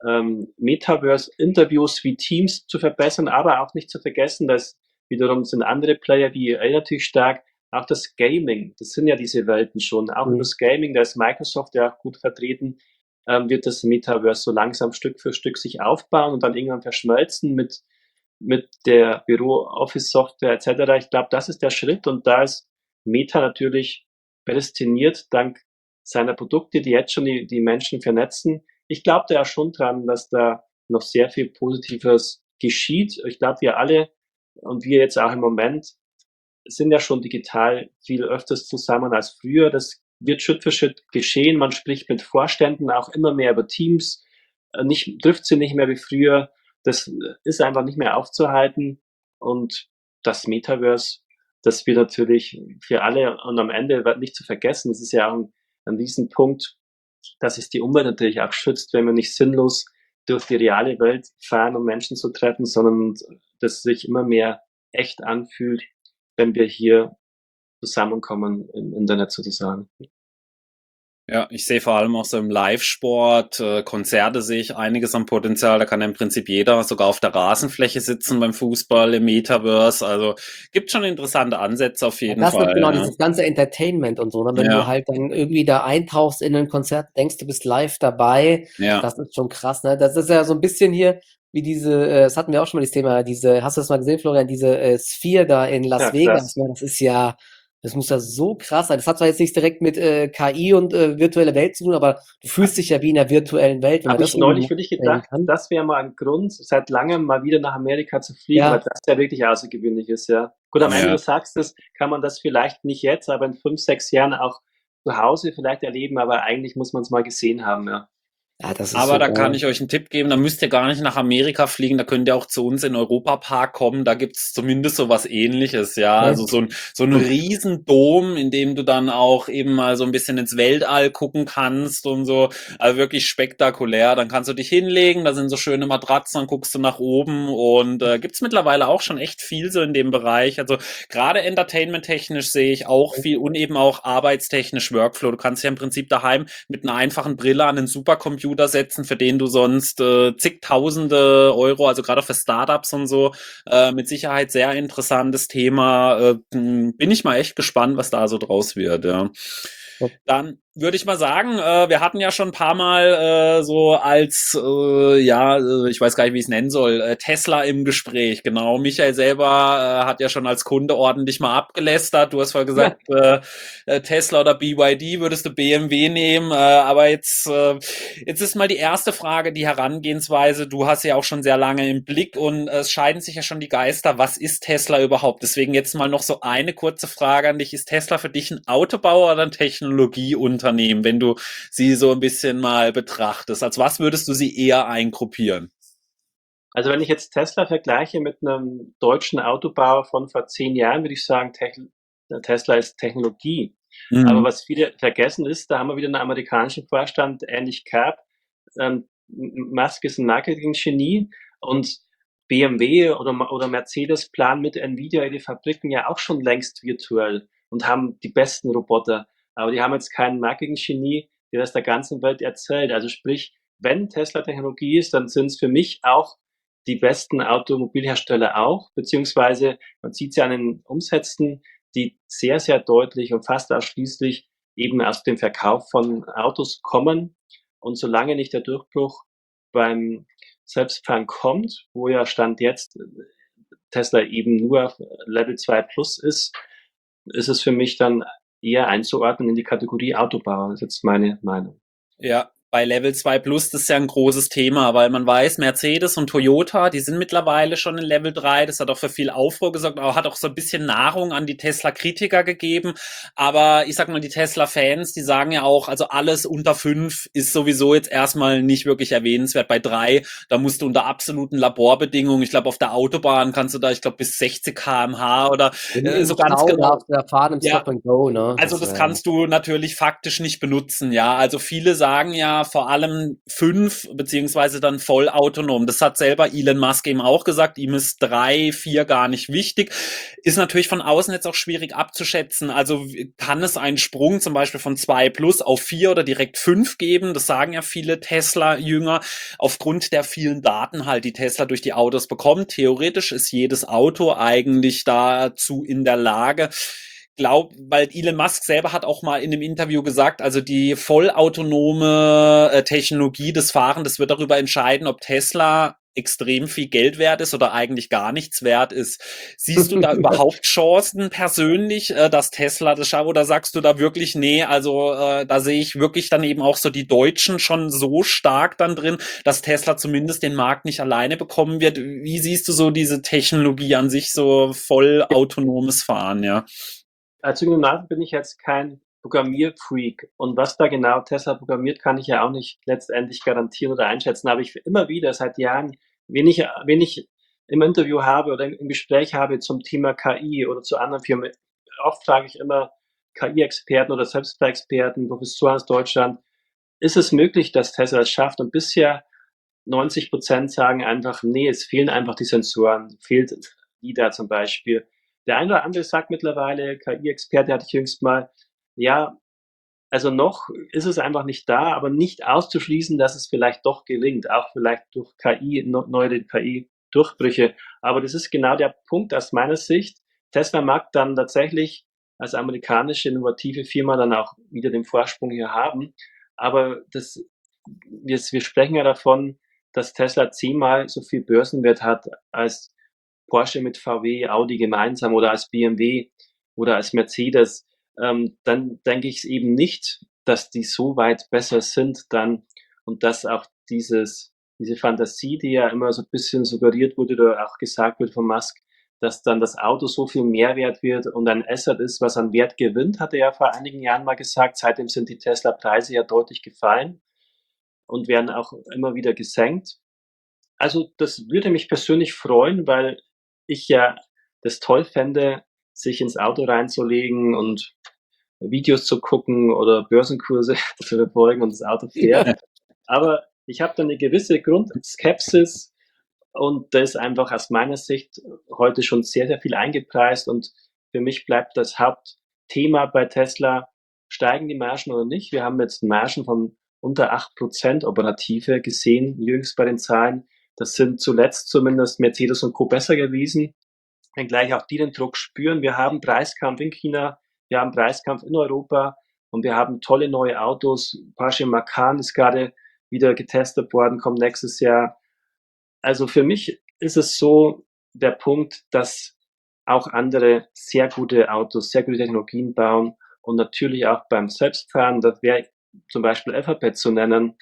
Metaverse-Interviews wie Teams zu verbessern, aber auch nicht zu vergessen, dass wiederum sind andere Player wie EA natürlich stark, auch das Gaming, das sind ja diese Welten schon, auch über Mhm. das Gaming, da ist Microsoft ja auch gut vertreten, wird das Metaverse so langsam Stück für Stück sich aufbauen und dann irgendwann verschmelzen mit der Büro-Office-Software etc. Ich glaube, das ist der Schritt und da ist Meta natürlich prädestiniert dank seiner Produkte, die jetzt schon die Menschen vernetzen. Ich glaube da ja schon dran, dass da noch sehr viel Positives geschieht. Ich glaube, wir alle und wir jetzt auch im Moment sind ja schon digital viel öfters zusammen als früher. Das wird Schritt für Schritt geschehen. Man spricht mit Vorständen auch immer mehr über Teams, trifft sie nicht mehr wie früher. Das ist einfach nicht mehr aufzuhalten. Und das Metaverse, das wird natürlich für alle und am Ende wird nicht zu vergessen, das ist ja auch ein Riesenpunkt, dass es die Umwelt natürlich auch schützt, wenn wir nicht sinnlos durch die reale Welt fahren, um Menschen zu treffen, sondern das sich immer mehr echt anfühlt, wenn wir hier zusammenkommen im Internet sozusagen. Ja, ich sehe vor allem auch so im Live-Sport, Konzerte sehe ich einiges am Potenzial. Da kann im Prinzip jeder sogar auf der Rasenfläche sitzen beim Fußball, im Metaverse. Also gibt schon interessante Ansätze auf jeden Das wird Fall. genau Ja. dieses ganze Entertainment und so, ne? Wenn du Ja, halt dann irgendwie da eintauchst in ein Konzert, denkst, du bist live dabei, ja, das ist schon krass, ne? Das ist ja so ein bisschen hier wie diese, das hatten wir auch schon mal das Thema, hast du das mal gesehen, Florian, diese Sphere da in Las Ja, Vegas, krass. ne? Das muss ja so krass sein. Das hat zwar jetzt nichts direkt mit KI und virtuelle Welt zu tun, aber du fühlst dich ja wie in einer virtuellen Welt, wenn man Habe das ich irgendwie neulich wirklich nachstellen gedacht, kann. das wäre mal ein Grund, seit langem mal wieder nach Amerika zu fliegen, weil Ja, das ja wirklich außergewöhnlich ist, ja. Gut, am Ende, ja. du sagst es, kann man das vielleicht nicht jetzt, aber in 5, 6 Jahren auch zu Hause vielleicht erleben, aber eigentlich muss man es mal gesehen haben, ja. ja, das ist Aber so, da kann ich euch einen Tipp geben, da müsst ihr gar nicht nach Amerika fliegen, da könnt ihr auch zu uns in Europapark kommen, da gibt's zumindest so was Ähnliches, ja. Also so ein Riesendom, in dem du dann auch eben mal so ein bisschen ins Weltall gucken kannst und so. Also wirklich spektakulär. Dann kannst du dich hinlegen, da sind so schöne Matratzen, dann guckst du nach oben und gibt's mittlerweile auch schon echt viel so in dem Bereich. Also gerade entertainment-technisch sehe ich auch viel und eben auch arbeitstechnisch Workflow. Du kannst ja im Prinzip daheim mit einer einfachen Brille an einen Supercomputer setzen, für den du sonst zigtausende Euro, also gerade für Startups und so, mit Sicherheit sehr interessantes Thema. Bin ich mal echt gespannt, was da so draus wird, ja. Dann würde ich mal sagen, wir hatten ja schon ein paar Mal so als, ich weiß gar nicht, wie ich es nennen soll, Tesla im Gespräch. Genau, Michael selber hat ja schon als Kunde ordentlich mal abgelästert. Du hast vorher gesagt, Tesla oder BYD würdest du BMW nehmen. Aber jetzt ist mal die erste Frage, die Herangehensweise. Du hast ja auch schon sehr lange im Blick und es scheiden sich ja schon die Geister. Was ist Tesla überhaupt? Deswegen jetzt mal noch so eine kurze Frage an dich. Ist Tesla für dich ein Autobauer oder ein Technologieunternehmen, wenn du sie so ein bisschen mal betrachtest? Als was würdest du sie eher eingruppieren? Also wenn ich jetzt Tesla vergleiche mit einem deutschen Autobauer von vor 10 Jahren, würde ich sagen, Tesla ist Technologie. Aber Mhm. was viele vergessen ist, da haben wir wieder einen amerikanischen Vorstand, ähnlich Kerb. Musk ist ein Marketing-Genie und BMW oder Mercedes planen mit Nvidia ihre Fabriken ja auch schon längst virtuell und haben die besten Roboter. Aber die haben jetzt keinen Marketing-Genie, der das der ganzen Welt erzählt. Also sprich, wenn Tesla Technologie ist, dann sind es für mich auch die besten Automobilhersteller auch, beziehungsweise man sieht es ja an den Umsätzen, die sehr, sehr deutlich und fast ausschließlich eben aus dem Verkauf von Autos kommen. Und solange nicht der Durchbruch beim Selbstfahren kommt, wo ja Stand jetzt Tesla eben nur auf Level 2 Plus ist es für mich dann eher einzuordnen in die Kategorie Autobauer. Das ist jetzt meine Meinung. Ja, bei Level 2 Plus, das ist ja ein großes Thema, weil man weiß, Mercedes und Toyota, die sind mittlerweile schon in Level 3. Das hat auch für viel Aufruhr gesorgt, aber hat auch so ein bisschen Nahrung an die Tesla-Kritiker gegeben. Aber ich sag mal, die Tesla-Fans, die sagen ja auch, also alles unter 5 ist sowieso jetzt erstmal nicht wirklich erwähnenswert. Bei 3, da musst du unter absoluten Laborbedingungen, ich glaube, auf der Autobahn kannst du da, ich glaube, bis 60 km/h oder im so ganz Stau genau. darfst du da fahren im Ja, Stop and Go, ne? also das kannst du natürlich faktisch nicht benutzen, ja. Also viele sagen ja vor allem 5 beziehungsweise dann vollautonom. Das hat selber Elon Musk eben auch gesagt. Ihm ist 3, 4 gar nicht wichtig. Ist natürlich von außen jetzt auch schwierig abzuschätzen. Also kann es einen Sprung zum Beispiel von 2 plus auf 4 oder direkt 5 geben? Das sagen ja viele Tesla-Jünger aufgrund der vielen Daten halt, die Tesla durch die Autos bekommt. Theoretisch ist jedes Auto eigentlich dazu in der Lage, weil Elon Musk selber hat auch mal in einem Interview gesagt, also die vollautonome Technologie des Fahren, das wird darüber entscheiden, ob Tesla extrem viel Geld wert ist oder eigentlich gar nichts wert ist. Siehst du da überhaupt Chancen persönlich, dass Tesla das schafft, oder sagst du da wirklich, nee, also da sehe ich wirklich dann eben auch so die Deutschen schon so stark dann drin, dass Tesla zumindest den Markt nicht alleine bekommen wird? Wie siehst du so diese Technologie an sich, so voll autonomes Fahren, ja? Zugegebenermaßen bin ich jetzt kein Programmierfreak. Und was da genau Tesla programmiert, kann ich ja auch nicht letztendlich garantieren oder einschätzen. Aber ich immer wieder seit Jahren, wenn ich im Interview habe oder im Gespräch habe zum Thema KI oder zu anderen Firmen, oft frage ich immer KI-Experten oder Selbstexperten, Professoren aus Deutschland, ist es möglich, dass Tesla es schafft? Und bisher 90% sagen einfach, nee, es fehlen einfach die Sensoren, fehlt LiDAR zum Beispiel. Der eine oder andere sagt mittlerweile, KI-Experte hatte ich jüngst mal, ja, also noch ist es einfach nicht da, aber nicht auszuschließen, dass es vielleicht doch gelingt, auch vielleicht durch KI, neue KI-Durchbrüche. Aber das ist genau der Punkt aus meiner Sicht. Tesla mag dann tatsächlich als amerikanische innovative Firma dann auch wieder den Vorsprung hier haben. Aber wir sprechen ja davon, dass Tesla 10-mal so viel Börsenwert hat als Porsche mit VW, Audi gemeinsam oder als BMW oder als Mercedes, dann denke ich eben nicht, dass die so weit besser sind dann und dass auch diese Fantasie, die ja immer so ein bisschen suggeriert wurde oder auch gesagt wird von Musk, dass dann das Auto so viel Mehrwert wird und ein Asset ist, was an Wert gewinnt, hat er ja vor einigen Jahren mal gesagt. Seitdem sind die Tesla-Preise ja deutlich gefallen und werden auch immer wieder gesenkt. Also das würde mich persönlich freuen, weil ich ja das toll fände, sich ins Auto reinzulegen und Videos zu gucken oder Börsenkurse zu verfolgen und das Auto fährt. Ja. Aber ich habe da eine gewisse Grundskepsis und da ist einfach aus meiner Sicht heute schon sehr, sehr viel eingepreist und für mich bleibt das Hauptthema bei Tesla, steigen die Margen oder nicht? Wir haben jetzt Margen von unter 8% Operative gesehen, jüngst bei den Zahlen. Das sind zuletzt zumindest Mercedes und Co. besser gewesen, wenngleich auch die den Druck spüren. Wir haben Preiskampf in China, wir haben Preiskampf in Europa und wir haben tolle neue Autos. Porsche Macan ist gerade wieder getestet worden, kommt nächstes Jahr. Also für mich ist es so der Punkt, dass auch andere sehr gute Autos, sehr gute Technologien bauen und natürlich auch beim Selbstfahren, das wäre zum Beispiel Alphabet zu nennen,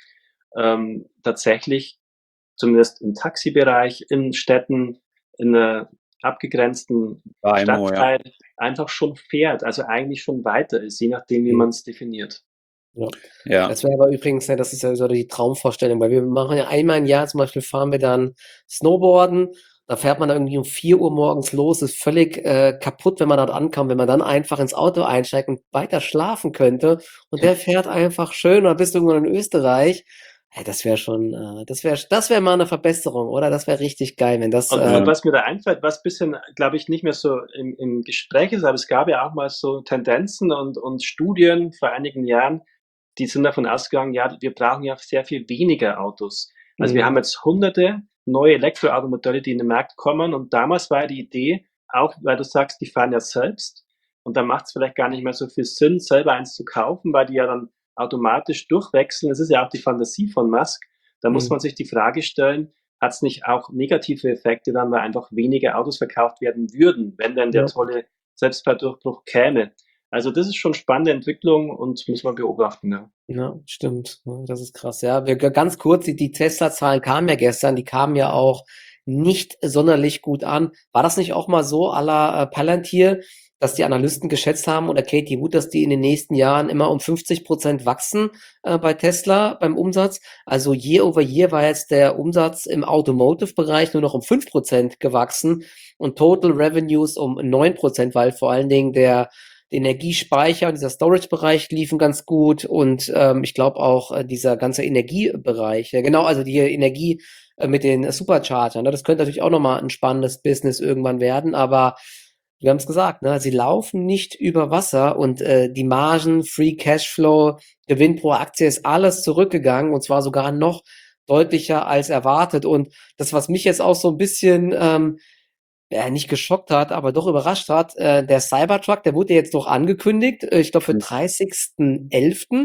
tatsächlich zumindest im Taxibereich, in Städten, in einer abgegrenzten Waymo, ja. Stadtteil einfach schon fährt, also eigentlich schon weiter ist, je nachdem, wie man es definiert. Ja. Ja. Das wäre aber übrigens, das ist ja so die Traumvorstellung, weil wir machen ja einmal im Jahr, zum Beispiel fahren wir dann Snowboarden, da fährt man irgendwie um 4 Uhr morgens los, ist völlig kaputt, wenn man dort ankommt, wenn man dann einfach ins Auto einsteigt und weiter schlafen könnte und der fährt einfach schön und dann bist du irgendwann in Österreich. Ja, das wäre schon, das wäre mal eine Verbesserung, oder? Das wäre richtig geil, wenn das. Und was mir da einfällt, was bisschen, glaube ich, nicht mehr so im Gespräch ist, aber es gab ja auch mal so Tendenzen und Studien vor einigen Jahren, die sind davon ausgegangen, ja, wir brauchen ja sehr viel weniger Autos. Also wir haben jetzt hunderte neue Elektroautomodelle, die in den Markt kommen und damals war die Idee, auch weil du sagst, die fahren ja selbst und dann macht es vielleicht gar nicht mehr so viel Sinn, selber eins zu kaufen, weil die ja dann automatisch durchwechseln. Das ist ja auch die Fantasie von Musk. Da muss man sich die Frage stellen, hat es nicht auch negative Effekte dann, weil einfach weniger Autos verkauft werden würden, wenn denn der tolle Selbstfahrdurchbruch käme. Also das ist schon spannende Entwicklung und muss man beobachten. Ja, Ja, stimmt. Ja, das ist krass. Ja, wir ganz kurz, die Tesla-Zahlen kamen ja gestern, die kamen ja auch nicht sonderlich gut an. War das nicht auch mal so à la Palantir, dass die Analysten geschätzt haben oder Katie Wood, dass die in den nächsten Jahren immer um 50% wachsen bei Tesla beim Umsatz? Also year over year war jetzt der Umsatz im Automotive-Bereich nur noch um 5% gewachsen und Total Revenues um 9%, weil vor allen Dingen der Energiespeicher und dieser Storage-Bereich liefen ganz gut und ich glaube auch dieser ganze Energiebereich, ja, genau, also die Energie mit den Superchargern, ne, das könnte natürlich auch nochmal ein spannendes Business irgendwann werden, aber wir haben es gesagt, ne, sie laufen nicht über Wasser und die Margen, Free Cashflow, Gewinn pro Aktie ist alles zurückgegangen und zwar sogar noch deutlicher als erwartet und das, was mich jetzt auch so ein bisschen nicht geschockt hat, aber doch überrascht hat, der Cybertruck, der wurde jetzt doch angekündigt, ich glaube für 30.11.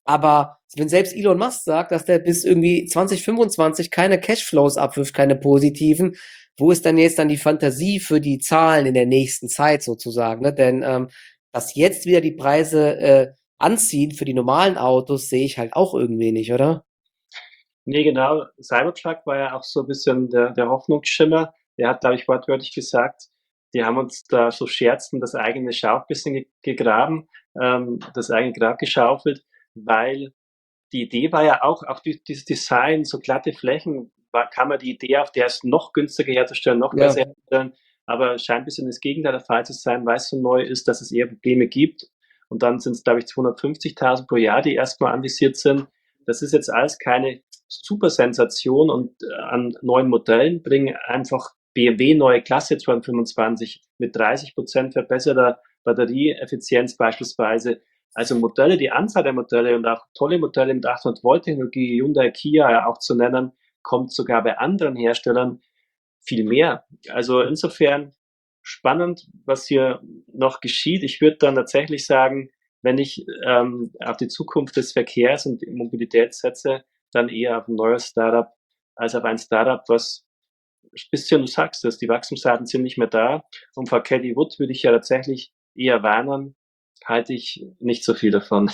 Aber wenn selbst Elon Musk sagt, dass der bis irgendwie 2025 keine Cashflows abwirft, keine positiven, wo ist dann jetzt dann die Fantasie für die Zahlen in der nächsten Zeit sozusagen? Ne? Denn dass jetzt wieder die Preise anziehen für die normalen Autos, sehe ich halt auch irgendwie nicht, oder? Nee, genau. Cybertruck war ja auch so ein bisschen der Hoffnungsschimmer. Der hat, glaube ich, wortwörtlich gesagt, die haben uns da so scherzend das eigene Schaf bisschen gegraben, das eigene Grab geschaufelt, weil die Idee war ja auch dieses Design, so glatte Flächen, kam ja die Idee auf, der ist noch günstiger herzustellen, noch Ja, besser herzustellen, aber scheint ein bisschen das Gegenteil der Fall zu sein, weil es so neu ist, dass es eher Probleme gibt. Und dann sind es, glaube ich, 250.000 pro Jahr, die erstmal anvisiert sind. Das ist jetzt alles keine Super-Sensation und an neuen Modellen bringen einfach BMW neue Klasse 225 mit 30% verbesserter Batterieeffizienz beispielsweise. Also Modelle, die Anzahl der Modelle und auch tolle Modelle mit 800 Volt Technologie, Hyundai, Kia ja auch zu nennen, kommt sogar bei anderen Herstellern viel mehr. Also insofern spannend, was hier noch geschieht. Ich würde dann tatsächlich sagen, wenn ich auf die Zukunft des Verkehrs und Mobilität setze, dann eher auf ein neues Startup als auf ein Startup, was ein bisschen, du sagst es, die Wachstumsdaten sind nicht mehr da. Und vor Cathie Wood würde ich ja tatsächlich eher warnen, halte ich nicht so viel davon.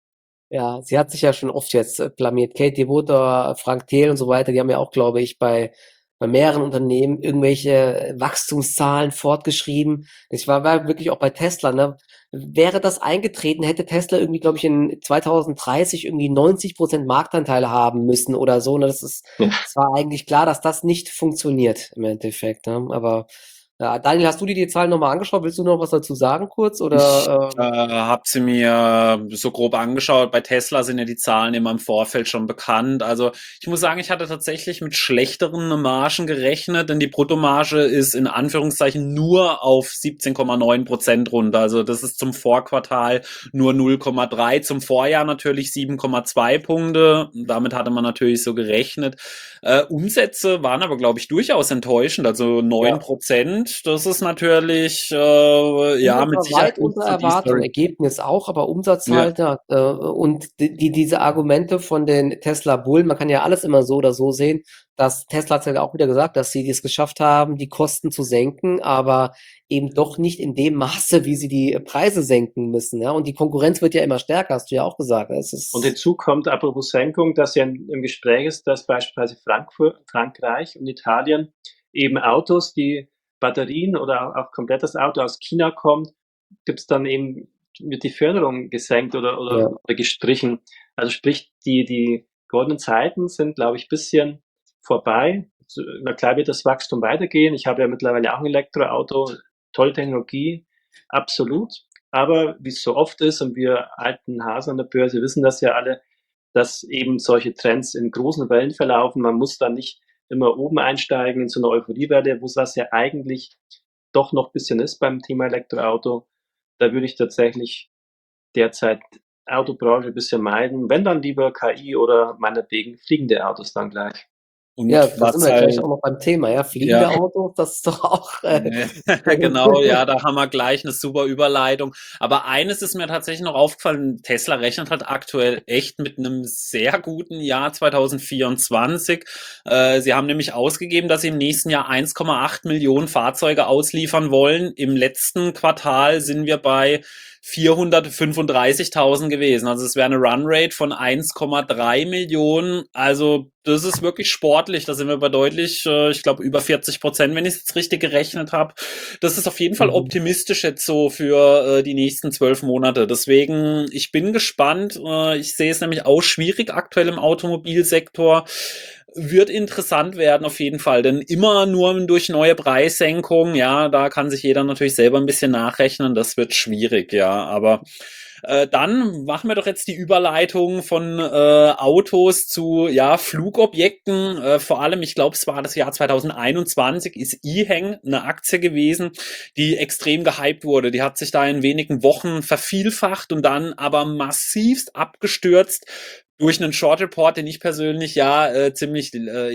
Ja, sie hat sich ja schon oft jetzt blamiert. Katie Wood, Frank Thelen und so weiter, die haben ja auch, glaube ich, bei mehreren Unternehmen irgendwelche Wachstumszahlen fortgeschrieben. war wirklich auch bei Tesla, ne? Wäre das eingetreten, hätte Tesla irgendwie, glaube ich, in 2030 irgendwie 90% Marktanteile haben müssen oder so. Ne? Es war eigentlich klar, dass das nicht funktioniert im Endeffekt. Ne? Aber ja, Daniel, hast du dir die Zahlen nochmal angeschaut? Willst du noch was dazu sagen kurz? Ich Oder habe sie mir so grob angeschaut. Bei Tesla sind ja die Zahlen immer im Vorfeld schon bekannt. Also ich muss sagen, ich hatte tatsächlich mit schlechteren Margen gerechnet, denn die Bruttomarge ist in Anführungszeichen nur auf 17,9% runter. Also das ist zum Vorquartal nur 0,3, zum Vorjahr natürlich 7,2 Punkte. Damit hatte man natürlich so gerechnet. Umsätze waren aber, glaube ich, durchaus enttäuschend. Also ja. 9%, das ist natürlich ja Umsatz mit war Sicherheit weit nicht unter so die Erwartung, Story. Ergebnis auch, aber Umsatz Ja. halt, ja. Und diese Argumente von den Tesla Bullen, man kann ja alles immer so oder so sehen, dass Tesla hat ja auch wieder gesagt, dass sie es geschafft haben, die Kosten zu senken, aber eben doch nicht in dem Maße, wie sie die Preise senken müssen. Ja? Und die Konkurrenz wird ja immer stärker, hast du ja auch gesagt. Es Und ist hinzu kommt, apropos Senkung, dass ja im Gespräch ist, dass beispielsweise Frankreich und Italien eben Autos, die Batterien oder auch komplett das Auto aus China kommt, gibt es dann eben, wird die Förderung gesenkt ja. oder gestrichen. Also sprich, die goldenen Zeiten sind, glaube ich, bisschen vorbei. Na klar wird das Wachstum weitergehen. Ich habe ja mittlerweile auch ein Elektroauto, tolle Technologie, absolut. Aber wie es so oft ist, und wir alten Hasen an der Börse wissen das ja alle, dass eben solche Trends in großen Wellen verlaufen. Man muss da nicht immer oben einsteigen in so eine Euphoriewelle, wo es das ja eigentlich doch noch ein bisschen ist beim Thema Elektroauto. Da würde ich tatsächlich derzeit Autobranche ein bisschen meiden. Wenn dann lieber KI oder meinetwegen fliegende Autos dann gleich. Ja, Und da sind was wir gleich halt, auch noch beim Thema, ja. ja, Fliegende Autos, das ist doch auch genau, ja, da haben wir gleich eine super Überleitung. Aber eines ist mir tatsächlich noch aufgefallen, Tesla rechnet halt aktuell echt mit einem sehr guten Jahr 2024. Sie haben nämlich ausgegeben, dass sie im nächsten Jahr 1,8 Millionen Fahrzeuge ausliefern wollen. Im letzten Quartal sind wir bei 435.000 gewesen. Also es wäre eine Runrate von 1,3 Millionen. Also das ist wirklich sportlich. Da sind wir bei deutlich, ich glaube, über 40%, wenn ich es jetzt richtig gerechnet habe. Das ist auf jeden Fall Mhm. optimistisch jetzt so für die nächsten 12 Monate. Deswegen, ich bin gespannt. Ich sehe es nämlich auch schwierig aktuell im Automobilsektor. Wird interessant werden auf jeden Fall, denn immer nur durch neue Preissenkungen, ja, da kann sich jeder natürlich selber ein bisschen nachrechnen, das wird schwierig, ja, aber dann machen wir doch jetzt die Überleitung von Autos zu ja, Flugobjekten. Vor allem, ich glaube, es war das Jahr 2021, ist EHang eine Aktie gewesen, die extrem gehypt wurde. Die hat sich da in wenigen Wochen vervielfacht und dann aber massivst abgestürzt durch einen Short Report, den ich persönlich ziemlich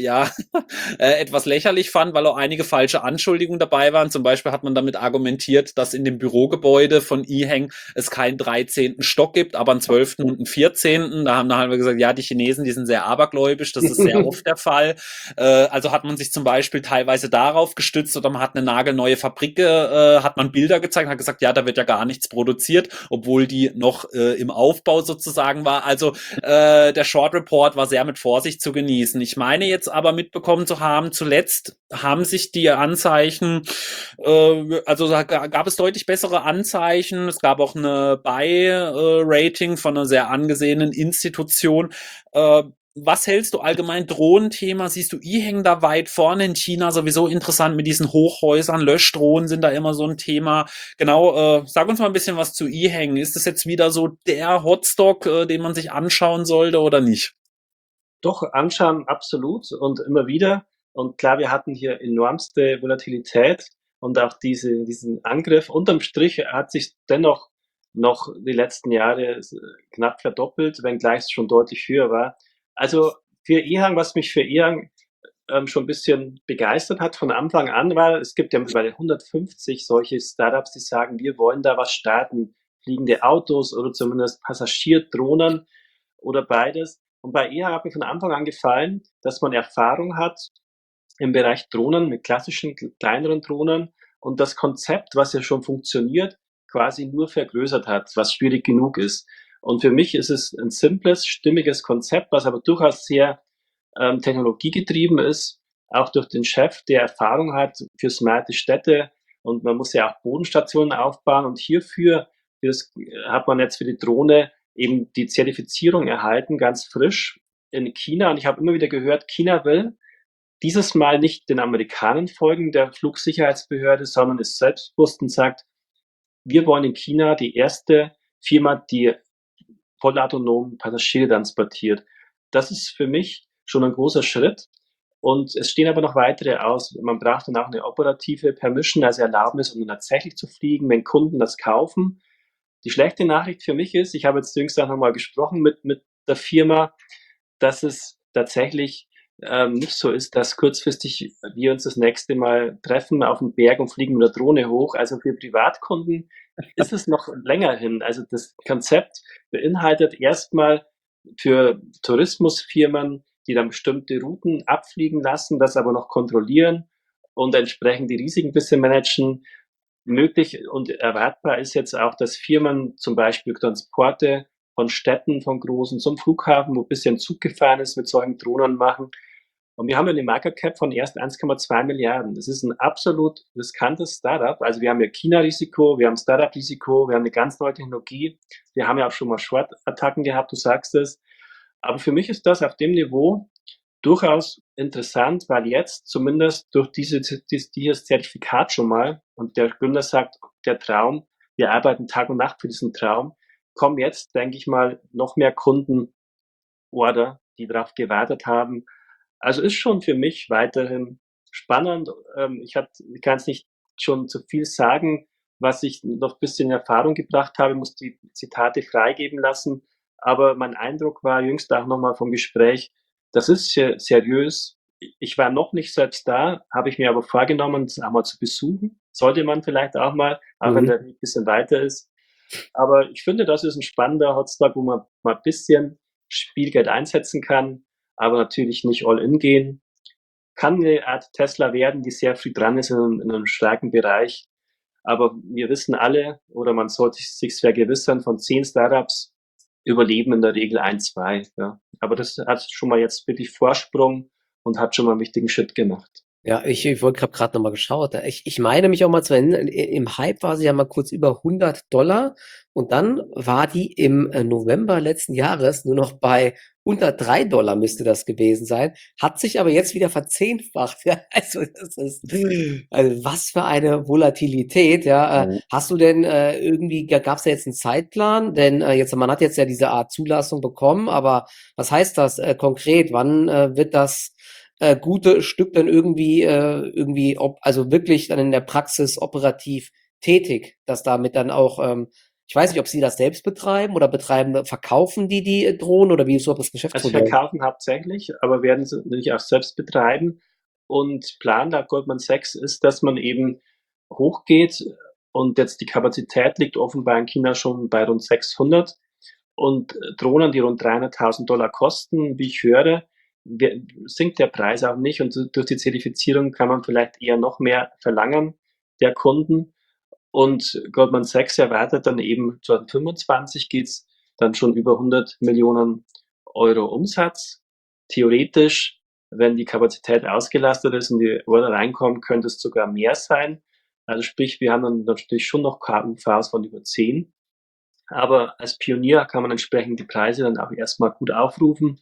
etwas lächerlich fand, weil auch einige falsche Anschuldigungen dabei waren. Zum Beispiel hat man damit argumentiert, dass in dem Bürogebäude von EHang es keinen 13. Stock gibt, aber einen 12. und einen 14. Da haben wir gesagt, ja, die Chinesen, die sind sehr abergläubisch, das ist sehr oft der Fall. Also hat man sich zum Beispiel teilweise darauf gestützt oder man hat eine nagelneue Fabrik, hat man Bilder gezeigt, hat gesagt, ja, da wird ja gar nichts produziert, obwohl die noch im Aufbau sozusagen war. Also der Short Report war sehr mit Vorsicht zu genießen. Ich meine jetzt aber mitbekommen zu haben, zuletzt haben sich die Anzeichen, also da gab es deutlich bessere Anzeichen. Es gab auch eine Buy-Rating von einer sehr angesehenen Institution. Was hältst du allgemein Drohnenthema? Siehst du EHang da weit vorne in China? Sowieso interessant mit diesen Hochhäusern. Löschdrohnen sind da immer so ein Thema. Genau, sag uns mal ein bisschen was zu EHang. Ist das jetzt wieder so der Hotstock, den man sich anschauen sollte oder nicht? Doch, anschauen absolut und immer wieder. Und klar, wir hatten hier enormste Volatilität und auch diesen Angriff. Unterm Strich hat sich dennoch noch die letzten Jahre knapp verdoppelt, wenngleich es schon deutlich höher war. Also für EHang, was mich für EHang schon ein bisschen begeistert hat von Anfang an, war, es gibt ja mittlerweile 150 solche Startups, die sagen, wir wollen da was starten. Fliegende Autos oder zumindest Passagierdrohnen oder beides. Und bei EHang hat mir von Anfang an gefallen, dass man Erfahrung hat im Bereich Drohnen mit klassischen kleineren Drohnen und das Konzept, was ja schon funktioniert, quasi nur vergrößert hat, was schwierig genug ist. Und für mich ist es ein simples, stimmiges Konzept, was aber durchaus sehr technologiegetrieben ist, auch durch den Chef, der Erfahrung hat für smarte Städte und man muss ja auch Bodenstationen aufbauen und hierfür hat man jetzt für die Drohne eben die Zertifizierung erhalten, ganz frisch in China. Und ich habe immer wieder gehört, China will dieses Mal nicht den Amerikanern folgen, der Flugsicherheitsbehörde, sondern ist selbstbewusst und sagt, wir wollen in China die erste Firma, die vollautonom Passagiere transportiert. Das ist für mich schon ein großer Schritt. Und es stehen aber noch weitere aus. Man braucht dann auch eine operative Permission, also Erlaubnis, um tatsächlich zu fliegen, wenn Kunden das kaufen. Die schlechte Nachricht für mich ist, ich habe jetzt jüngst auch nochmal gesprochen mit der Firma, dass es tatsächlich nicht so ist, dass kurzfristig wir uns das nächste Mal treffen auf dem Berg und fliegen mit der Drohne hoch. Also für Privatkunden ist es noch länger hin. Also das Konzept beinhaltet erstmal für Tourismusfirmen, die dann bestimmte Routen abfliegen lassen, das aber noch kontrollieren und entsprechend die Risiken ein bisschen managen. Möglich und erwartbar ist jetzt auch, dass Firmen zum Beispiel Transporte von Städten, von großen zum Flughafen, wo ein bisschen Zug gefahren ist, mit solchen Drohnen machen. Und wir haben eine Market Cap von erst 1,2 Milliarden. Das ist ein absolut riskantes Startup. Also wir haben ja China-Risiko, wir haben Startup-Risiko, wir haben eine ganz neue Technologie. Wir haben ja auch schon mal Short-Attacken gehabt, du sagst es. Aber für mich ist das auf dem Niveau durchaus interessant, weil jetzt zumindest durch dieses Zertifikat schon mal, und der Gründer sagt, der Traum, wir arbeiten Tag und Nacht für diesen Traum, kommen jetzt, denke ich mal, noch mehr Kundenorder, die darauf gewartet haben. Also ist schon für mich weiterhin spannend. Ich kann es nicht schon zu viel sagen, was ich noch ein bisschen in Erfahrung gebracht habe, muss die Zitate freigeben lassen. Aber mein Eindruck war jüngst auch nochmal vom Gespräch, das ist seriös. Ich war noch nicht selbst da, habe ich mir aber vorgenommen, es auch mal zu besuchen. Sollte man vielleicht auch mal, auch wenn der Weg ein bisschen weiter ist. Aber ich finde, das ist ein spannender Hotstock, wo man mal ein bisschen Spielgeld einsetzen kann, aber natürlich nicht all in gehen. Kann eine Art Tesla werden, die sehr früh dran ist in einem starken Bereich. Aber wir wissen alle, oder man sollte sich vergewissern, von 10 Startups überleben in der Regel 1, 2. Ja. Aber das hat schon mal jetzt wirklich Vorsprung und hat schon mal einen wichtigen Schritt gemacht. Ja, ich wollte gerade nochmal geschaut. Ich meine mich auch mal zu erinnern, im Hype war sie ja mal kurz über $100 und dann war die im November letzten Jahres nur noch bei unter $3 müsste das gewesen sein, hat sich aber jetzt wieder verzehnfacht. Ja, also das ist, also was für eine Volatilität. Ja, hast du denn irgendwie, gab es da jetzt einen Zeitplan? Denn jetzt, man hat jetzt ja diese Art Zulassung bekommen, aber was heißt das konkret? Wann wird das gute Stück dann irgendwie, also wirklich dann in der Praxis operativ tätig, dass damit dann auch, ich Ich weiß nicht, ob Sie das selbst betreiben oder verkaufen die Drohnen oder wie ist so das Also Geschäftsmodell? verkaufen hauptsächlich, aber werden sie natürlich auch selbst betreiben. Und Plan laut Goldman Sachs ist, dass man eben hochgeht und jetzt die Kapazität liegt offenbar in China schon bei rund 600 und Drohnen, die rund $300.000 kosten, wie ich höre, sinkt der Preis auch nicht und durch die Zertifizierung kann man vielleicht eher noch mehr verlangen der Kunden. Und Goldman Sachs erwartet dann eben 2025 geht's dann schon über 100 Millionen Euro Umsatz. Theoretisch, wenn die Kapazität ausgelastet ist und die Order reinkommen, könnte es sogar mehr sein. Also sprich, wir haben dann natürlich schon noch KUVs von über 10. Aber als Pionier kann man entsprechend die Preise dann auch erstmal gut aufrufen.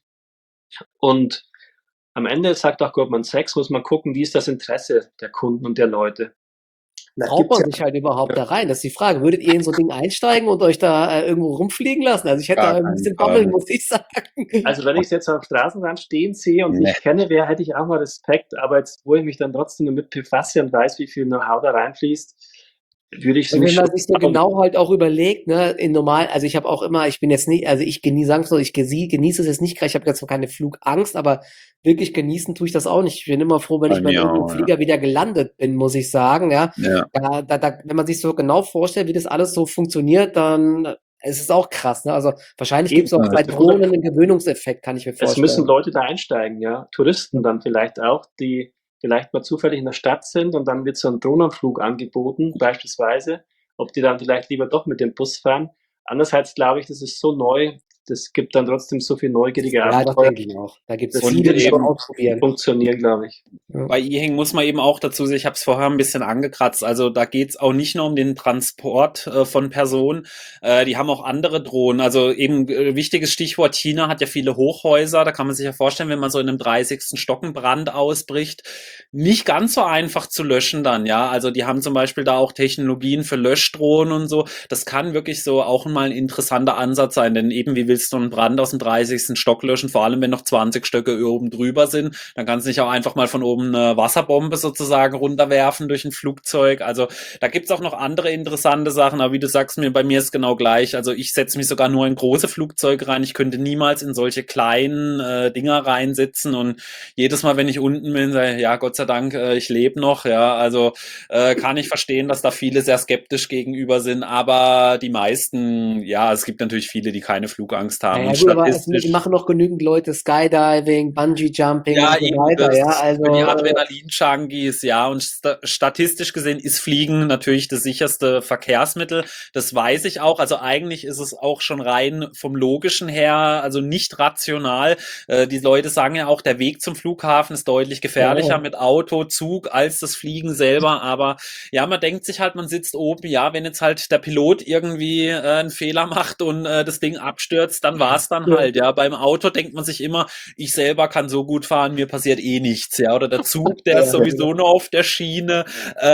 Und am Ende sagt auch Goldman Sachs, muss man gucken, wie ist das Interesse der Kunden und der Leute. Da Traut gibt's man ja, sich halt überhaupt da rein? Das ist die Frage. Würdet ihr in so ein Ding einsteigen und euch da irgendwo rumfliegen lassen? Also ich hätte da Gar ein keinen bisschen Fall. Bammel, muss ich sagen. also wenn ich es jetzt am Straßenrand stehen sehe und Nee. nicht kenne, hätte ich auch mal Respekt. Aber jetzt, wo ich mich dann trotzdem damit befasse und weiß, wie viel Know-how da reinfließt, würde ich es Und mich wenn schon man sich so trauen. genau halt auch überlegt, ne, in normal, also ich habe auch immer, ich bin jetzt nicht, also ich genieße, sagen wir so, ich genieße es jetzt nicht, ich habe jetzt noch keine Flugangst, aber wirklich genießen tue ich das auch nicht. Ich bin immer froh, wenn Bei ich mal in mir irgendeinem auch, ja. Flieger wieder gelandet bin, muss ich sagen, ja. Ja. Wenn man sich so genau vorstellt, wie das alles so funktioniert, dann ist es auch krass, ne? Also wahrscheinlich gibt es Eben, auch bei oder Drohnen einen Gewöhnungseffekt, kann ich mir es müssen vorstellen. Leute da einsteigen, ja. Touristen dann vielleicht auch, die vielleicht mal zufällig in der Stadt sind und dann wird so ein Drohnenflug angeboten, beispielsweise, ob die dann vielleicht lieber doch mit dem Bus fahren. Andererseits glaube ich, das ist so neu, das gibt dann trotzdem so viel neugierige Ja, das Abenteuer. denke ich auch. Da gibt es Das Und viele, wird die das schon ausprobieren. funktionieren, glaube ich. Ja. Bei E-Hang muss man eben auch dazu sagen, ich habe es vorher ein bisschen angekratzt, also da geht's auch nicht nur um den Transport von Personen, die haben auch andere Drohnen, also eben wichtiges Stichwort, China hat ja viele Hochhäuser, da kann man sich ja vorstellen, wenn man so in einem 30. Stock ein Brand ausbricht, nicht ganz so einfach zu löschen dann, ja, also die haben zum Beispiel da auch Technologien für Löschdrohnen und so, das kann wirklich so auch mal ein interessanter Ansatz sein, denn eben, wie willst du einen Brand aus dem 30. Stock löschen, vor allem wenn noch 20 Stöcke oben drüber sind, dann kannst du nicht auch einfach mal von oben eine Wasserbombe sozusagen runterwerfen durch ein Flugzeug. Also da gibt's auch noch andere interessante Sachen, aber wie du sagst, bei mir ist genau gleich. Also ich setze mich sogar nur in große Flugzeuge rein. Ich könnte niemals in solche kleinen Dinger reinsitzen und jedes Mal, wenn ich unten bin, sage ich, ja, Gott sei Dank, ich lebe noch. Ja, also kann ich verstehen, dass da viele sehr skeptisch gegenüber sind, aber die meisten, ja, es gibt natürlich viele, die keine Flugangst haben. Naja, Und gut, aber es statistisch machen noch genügend Leute Skydiving, Bungee-Jumping ja, und so eben, weiter, das ja, ist für die also, Adrenalin-Junkies, ja, und statistisch gesehen ist Fliegen natürlich das sicherste Verkehrsmittel. Das weiß ich auch. Also eigentlich ist es auch schon rein vom Logischen her, also nicht rational. Die Leute sagen ja auch, der Weg zum Flughafen ist deutlich gefährlicher ja, mit Auto, Zug als das Fliegen selber. Aber ja, man denkt sich halt, man sitzt oben, ja, wenn jetzt halt der Pilot irgendwie einen Fehler macht und das Ding abstürzt, dann war's dann ja, halt. Ja, beim Auto denkt man sich immer, ich selber kann so gut fahren, mir passiert eh nichts, ja. Oder der Zug, der ist ja, sowieso nur auf der Schiene.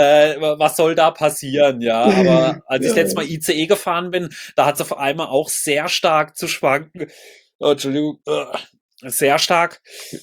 Was soll da passieren, ja? Aber als ich ja. letztes Mal ICE gefahren bin, da hat es auf einmal auch sehr stark zu schwanken. Oh, Entschuldigung, sehr stark.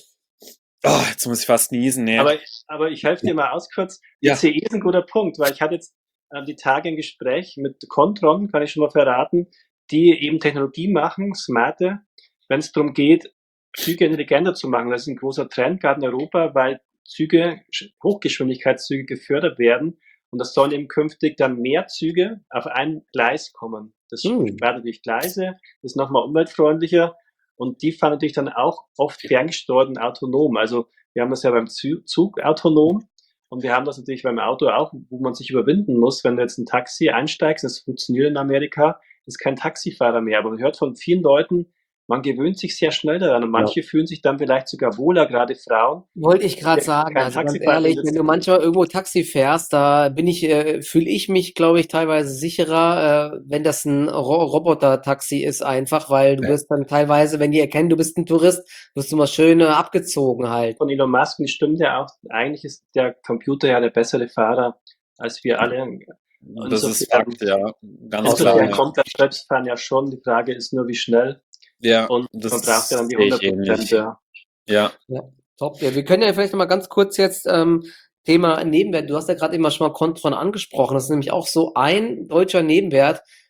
Oh, jetzt muss ich fast niesen, ne? Aber ich helfe dir mal aus kurz. Ja. ICE ist ein guter Punkt, weil ich hatte jetzt die Tage ein Gespräch mit Kontron, kann ich schon mal verraten, die eben Technologie machen, smarte, wenn es darum geht, Züge intelligenter zu machen. Das ist ein großer Trend, gerade in Europa, weil Züge, Hochgeschwindigkeitszüge gefördert werden. Und das sollen eben künftig dann mehr Züge auf ein Gleis kommen. Das Hm. spart natürlich Gleise, ist nochmal umweltfreundlicher. Und die fahren natürlich dann auch oft ferngesteuert und autonom. Also wir haben das ja beim Zug autonom und wir haben das natürlich beim Auto auch, wo man sich überwinden muss. Wenn du jetzt ein Taxi einsteigst, das funktioniert in Amerika, ist kein Taxifahrer mehr. Aber man hört von vielen Leuten, man gewöhnt sich sehr schnell daran und manche fühlen sich dann vielleicht sogar wohler, gerade Frauen. Wollte ich gerade sagen, Kein also ganz Taxifahrer ehrlich, wenn sitzt. du manchmal irgendwo Taxi fährst, da fühle ich mich, glaube ich, teilweise sicherer, wenn das ein Roboter-Taxi ist einfach, weil du Ja. wirst dann teilweise, wenn die erkennen, du bist ein Tourist, wirst du mal schön abgezogen halt. Von Elon Musk, und die stimmt ja auch, eigentlich ist der Computer ja der bessere Fahrer als wir alle. Das ist Insofern- Fakt, ja. Ganz Insofern klar. Ja. kommt das Selbstfahren ja schon. Die Frage ist nur, wie schnell. Ja, Und das man braucht ja dann die sehe ich 100%. ähnlich. Ja. Ja. Ja, top. Ja, wir können ja vielleicht noch mal ganz kurz jetzt Thema Nebenwert. Du hast ja gerade eben schon mal Contron angesprochen. Das ist nämlich auch so ein deutscher Nebenwert,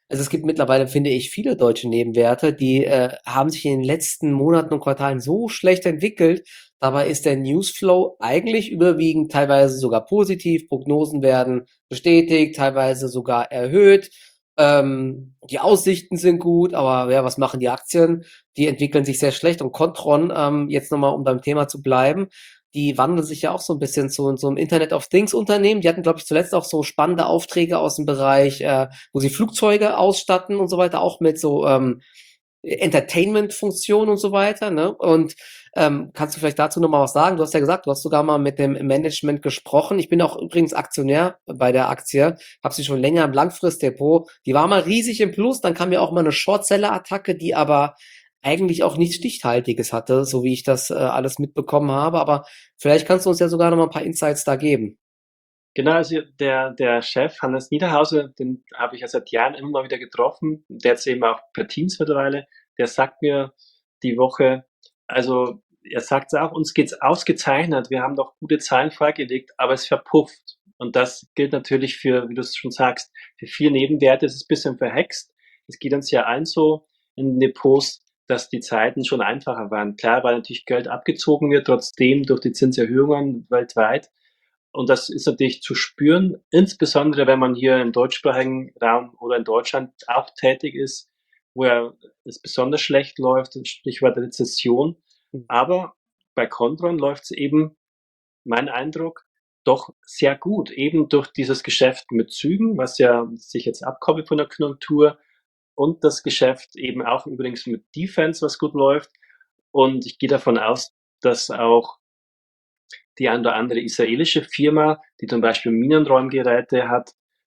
Also es gibt mittlerweile, finde ich, viele deutsche Nebenwerte, die haben sich in den letzten Monaten und Quartalen so schlecht entwickelt. Dabei ist der Newsflow eigentlich überwiegend teilweise sogar positiv. Prognosen werden bestätigt, teilweise sogar erhöht. Die Aussichten sind gut, aber ja, was machen die Aktien? Die entwickeln sich sehr schlecht. Und Kontron, jetzt nochmal, um beim Thema zu bleiben, die wandeln sich ja auch so ein bisschen zu so einem Internet of Things Unternehmen. Die hatten, glaube ich, zuletzt auch so spannende Aufträge aus dem Bereich, wo sie Flugzeuge ausstatten und so weiter, auch mit so Entertainment-Funktionen und so weiter. Ne? Und kannst du vielleicht dazu nochmal was sagen? Du hast ja gesagt, du hast sogar mal mit dem Management gesprochen. Ich bin auch übrigens Aktionär bei der Aktie, habe sie schon länger im Langfristdepot. Die war mal riesig im Plus, dann kam ja auch mal eine Shortseller-Attacke, die aber eigentlich auch nichts Stichhaltiges hatte, so wie ich das alles mitbekommen habe. Aber vielleicht kannst du uns ja sogar noch mal ein paar Insights da geben. Genau, also der Chef Hannes Niederhauser, den habe ich ja seit Jahren immer mal wieder getroffen, der jetzt eben auch per Teams mittlerweile, der sagt mir die Woche, also er sagt auch, uns geht's ausgezeichnet, wir haben doch gute Zahlen vorgelegt, aber es verpufft. Und das gilt natürlich für, wie du es schon sagst, für viele Nebenwerte, es ist ein bisschen verhext. Es geht uns ja allen so in den Depots, dass die Zeiten schon einfacher waren. Klar, weil natürlich Geld abgezogen wird, trotzdem durch die Zinserhöhungen weltweit. Und das ist natürlich zu spüren, insbesondere wenn man hier im deutschsprachigen Raum oder in Deutschland auch tätig ist, wo ja es besonders schlecht läuft, Stichwort Rezession. Aber bei Kontron läuft es eben, mein Eindruck, doch sehr gut, eben durch dieses Geschäft mit Zügen, was ja sich jetzt abkoppelt von der Konjunktur, und das Geschäft eben auch übrigens mit Defense, was gut läuft. Und ich gehe davon aus, dass auch die ein oder andere israelische Firma, die zum Beispiel Minenräumgeräte hat,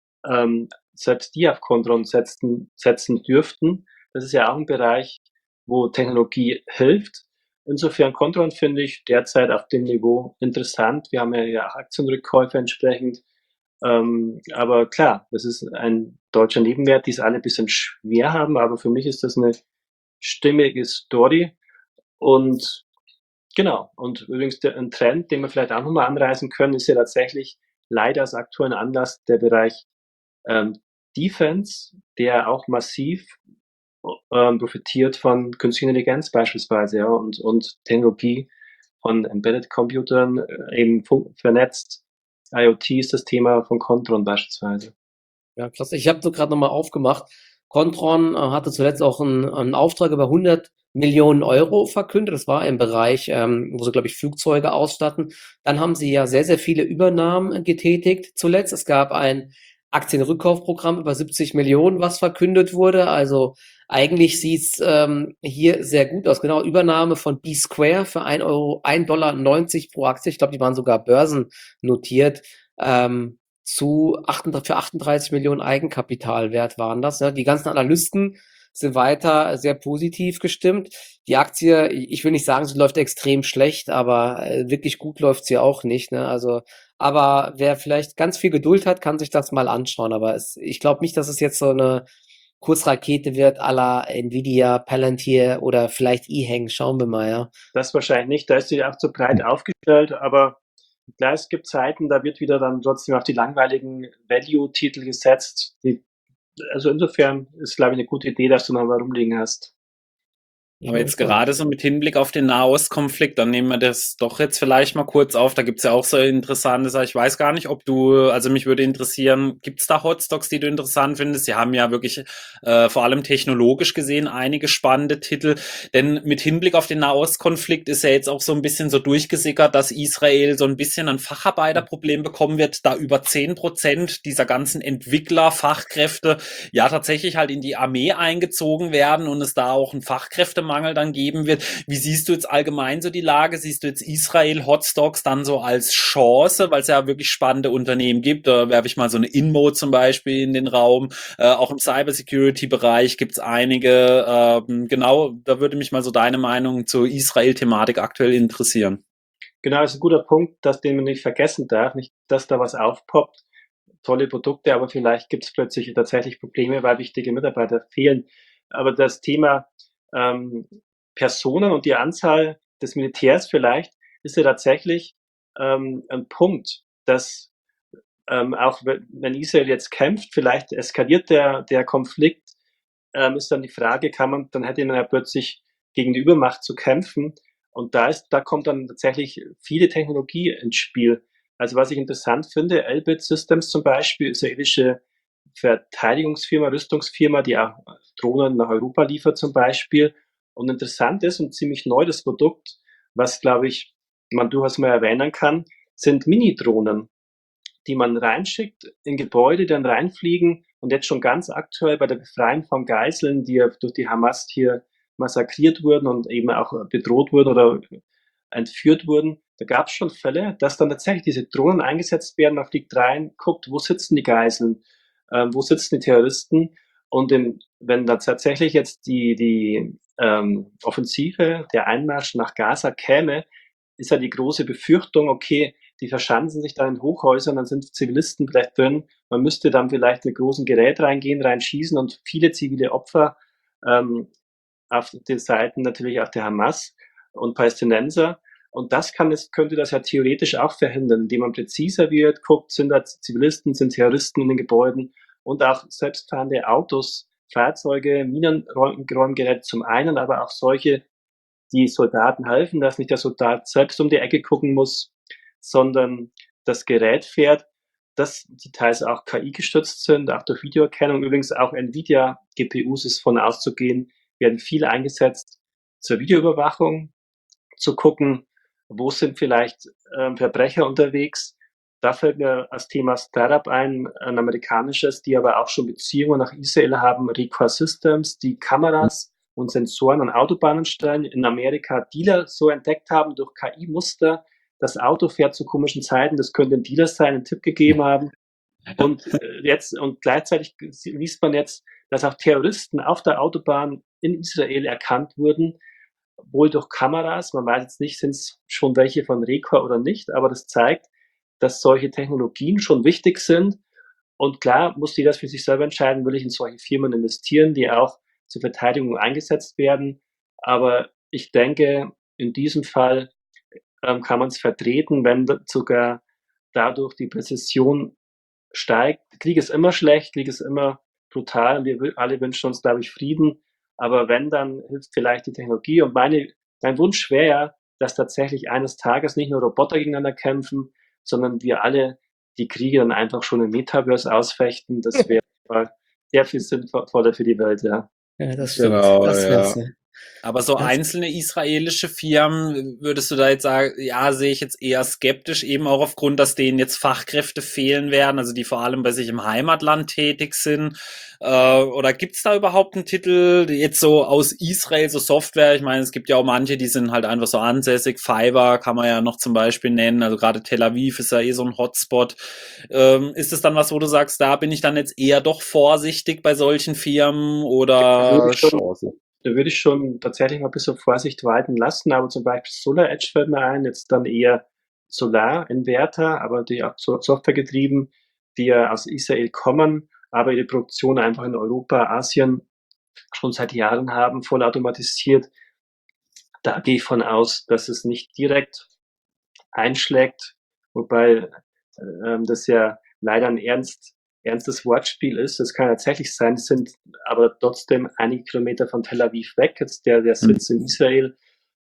selbst die auf Kontron setzen dürften. Das ist ja auch ein Bereich, wo Technologie hilft. Insofern Kontron finde ich derzeit auf dem Niveau interessant. Wir haben ja auch Aktienrückkäufe entsprechend. Aber klar, das ist ein deutscher Nebenwert, die es alle ein bisschen schwer haben, aber für mich ist das eine stimmige Story. Und genau. Und übrigens ein Trend, den wir vielleicht auch nochmal anreißen können, ist ja tatsächlich leider als aktuellen Anlass der Bereich ähm, Defense, der auch massiv profitiert von künstlicher Intelligenz beispielsweise, ja, und Technologie von Embedded Computern, eben vernetzt. IoT ist das Thema von Kontron beispielsweise. Ja, klasse. Ich habe so gerade nochmal aufgemacht. Kontron hatte zuletzt auch einen Auftrag über 100 Millionen Euro verkündet. Das war im Bereich, wo sie, glaube ich, Flugzeuge ausstatten. Dann haben sie ja sehr, sehr viele Übernahmen getätigt zuletzt. Es gab ein Aktienrückkaufprogramm über 70 Millionen, was verkündet wurde. Also eigentlich sieht's hier sehr gut aus. Genau, Übernahme von B-Square für 1,90 € pro Aktie. Ich glaube, die waren sogar börsennotiert. Für 38 Millionen Eigenkapitalwert waren das. Ne? Die ganzen Analysten sind weiter sehr positiv gestimmt. Die Aktie, ich will nicht sagen, sie läuft extrem schlecht, aber wirklich gut läuft sie auch nicht. Ne? Also, aber wer vielleicht ganz viel Geduld hat, kann sich das mal anschauen. Aber ich glaube nicht, dass es jetzt so eine Kurzrakete wird à la Nvidia, Palantir oder vielleicht E-Hang. Schauen wir mal, ja. Das wahrscheinlich nicht, da ist sie auch zu breit aufgestellt, aber klar, es gibt Zeiten, da wird wieder dann trotzdem auf die langweiligen Value-Titel gesetzt. Also insofern ist, glaube ich, eine gute Idee, dass du noch mal rumliegen hast. Aber jetzt gerade so mit Hinblick auf den Nahostkonflikt, dann nehmen wir das doch jetzt vielleicht mal kurz auf. Da gibt's ja auch so interessante Sachen. Ich weiß gar nicht, ob du, also mich würde interessieren, gibt's da Hotstocks, die du interessant findest? Sie haben ja wirklich vor allem technologisch gesehen einige spannende Titel. Denn mit Hinblick auf den Nahostkonflikt ist ja jetzt auch so ein bisschen so durchgesickert, dass Israel so ein bisschen ein Facharbeiterproblem bekommen wird, da über 10% dieser ganzen Entwickler, Fachkräfte ja tatsächlich halt in die Armee eingezogen werden und es da auch einen Fachkräftemangel dann geben wird. Wie siehst du jetzt allgemein so die Lage? Siehst du jetzt Israel Hotstocks dann so als Chance, weil es ja wirklich spannende Unternehmen gibt? Da werfe ich mal so eine InMode zum Beispiel in den Raum. Auch im Cybersecurity-Bereich gibt es einige. Genau, da würde mich mal so deine Meinung zur Israel-Thematik aktuell interessieren. Genau, das ist ein guter Punkt, den man nicht vergessen darf. Nicht, dass da was aufpoppt, tolle Produkte, aber vielleicht gibt es plötzlich tatsächlich Probleme, weil wichtige Mitarbeiter fehlen. Aber das Thema Personen und die Anzahl des Militärs vielleicht ist ja tatsächlich ein Punkt, dass auch wenn Israel jetzt kämpft, vielleicht eskaliert der Konflikt, ist dann die Frage, dann hätte man ja plötzlich gegen die Übermacht zu kämpfen. Und da kommt dann tatsächlich viele Technologie ins Spiel. Also was ich interessant finde, Elbit Systems zum Beispiel, israelische Verteidigungsfirma, Rüstungsfirma, die auch Drohnen nach Europa liefert zum Beispiel. Und interessant ist und ziemlich neu das Produkt, was, glaube ich, man durchaus mal erwähnen kann, sind Mini-Drohnen, die man reinschickt in Gebäude, die dann reinfliegen und jetzt schon ganz aktuell bei der Befreiung von Geiseln, die ja durch die Hamas hier massakriert wurden und eben auch bedroht wurden oder entführt wurden. Da gab es schon Fälle, dass dann tatsächlich diese Drohnen eingesetzt werden, man fliegt rein, guckt, wo sitzen die Geiseln, wo sitzen die Terroristen und wenn da tatsächlich jetzt die Offensive, der Einmarsch nach Gaza käme, ist ja die große Befürchtung, okay, die verschanzen sich da in Hochhäusern, dann sind Zivilisten vielleicht drin. Man müsste dann vielleicht mit großem Gerät reingehen, reinschießen und viele zivile Opfer auf den Seiten natürlich auch der Hamas und Palästinenser. Und könnte das ja theoretisch auch verhindern, indem man präziser wird, guckt, sind da Zivilisten, sind Terroristen in den Gebäuden und auch selbstfahrende Autos, Fahrzeuge, Minenräumgeräte zum einen, aber auch solche, die Soldaten helfen, dass nicht der Soldat selbst um die Ecke gucken muss, sondern das Gerät fährt, das die teils auch KI gestützt sind, auch durch Videoerkennung. Übrigens auch Nvidia GPUs ist von auszugehen, werden viel eingesetzt zur Videoüberwachung, zu gucken, wo sind vielleicht Verbrecher unterwegs. Da fällt mir als Thema Startup ein amerikanisches, die aber auch schon Beziehungen nach Israel haben, Rekor Systems, die Kameras und Sensoren an Autobahnen stellen. In Amerika Dealer so entdeckt haben durch KI-Muster, das Auto fährt zu komischen Zeiten, das könnte ein Dealer sein, einen Tipp gegeben haben. Und gleichzeitig liest man jetzt, dass auch Terroristen auf der Autobahn in Israel erkannt wurden, wohl durch Kameras. Man weiß jetzt nicht, sind es schon welche von Rekor oder nicht, aber das zeigt, dass solche Technologien schon wichtig sind. Und klar muss jeder für sich selber entscheiden, will ich in solche Firmen investieren, die auch zur Verteidigung eingesetzt werden. Aber ich denke, in diesem Fall kann man es vertreten, wenn sogar dadurch die Präzision steigt. Krieg ist immer schlecht, Krieg ist immer brutal. Wir alle wünschen uns, glaube ich, Frieden. Aber wenn, dann hilft vielleicht die Technologie. Und mein Wunsch wäre ja, dass tatsächlich eines Tages nicht nur Roboter gegeneinander kämpfen, sondern wir alle die Kriege dann einfach schon im Metaverse ausfechten. Das wäre sehr viel sinnvoller für die Welt, ja. Ja, das stimmt. Genau, Das ja. wär's. Aber so Das- einzelne israelische Firmen, würdest du da jetzt sagen, ja, sehe ich jetzt eher skeptisch, eben auch aufgrund, dass denen jetzt Fachkräfte fehlen werden, also die vor allem bei sich im Heimatland tätig sind? Oder gibt's da überhaupt einen Titel, jetzt so aus Israel, so Software? Ich meine, es gibt ja auch manche, die sind halt einfach so ansässig. Fiverr kann man ja noch zum Beispiel nennen, also gerade Tel Aviv ist ja eh so ein Hotspot. Ist es dann was, wo du sagst, da bin ich dann jetzt eher doch vorsichtig bei solchen Firmen oder Chance? Da würde ich schon tatsächlich mal ein bisschen Vorsicht walten lassen, aber zum Beispiel Solar Edge fällt mir ein, jetzt dann eher Solarinverter, aber die auch Software getrieben, die ja aus Israel kommen, aber ihre Produktion einfach in Europa, Asien schon seit Jahren haben, vollautomatisiert. Da gehe ich von aus, dass es nicht direkt einschlägt, wobei das ja leider ein ernstes Wortspiel ist. Das kann tatsächlich sein, es sind aber trotzdem einige Kilometer von Tel Aviv weg, jetzt der Sitz in Israel.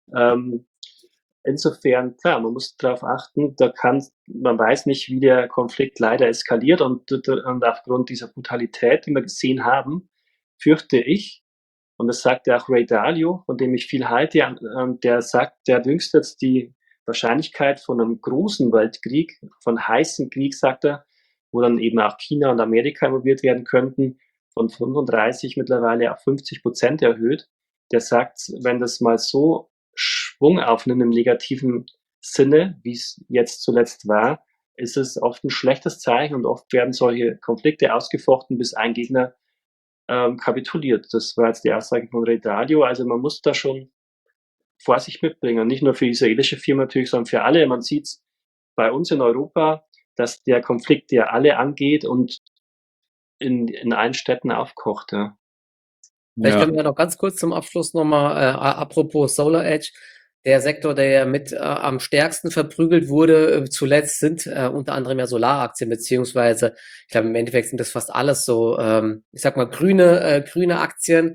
Insofern, klar, man muss darauf achten, man weiß nicht, wie der Konflikt leider eskaliert und aufgrund dieser Brutalität, die wir gesehen haben, fürchte ich, und das sagt ja auch Ray Dalio, von dem ich viel halte, der sagt, der jüngst jetzt die Wahrscheinlichkeit von einem großen Weltkrieg, von heißen Krieg, sagt er, wo dann eben auch China und Amerika involviert werden könnten, von 35 mittlerweile auf 50% erhöht. Der sagt, wenn das mal so Schwung aufnimmt im negativen Sinne, wie es jetzt zuletzt war, ist es oft ein schlechtes Zeichen und oft werden solche Konflikte ausgefochten, bis ein Gegner kapituliert. Das war jetzt die Aussage von Ray Dalio. Also man muss da schon Vorsicht mitbringen. Und nicht nur für israelische Firmen natürlich, sondern für alle. Man sieht es bei uns in Europa, dass der Konflikt ja alle angeht und in allen Städten aufkocht. Ja. Vielleicht können wir noch ganz kurz zum Abschluss nochmal, apropos Solar Edge, der Sektor, der ja mit am stärksten verprügelt wurde, zuletzt sind unter anderem ja Solaraktien, beziehungsweise, ich glaube, im Endeffekt sind das fast alles so, ich sag mal, grüne Aktien.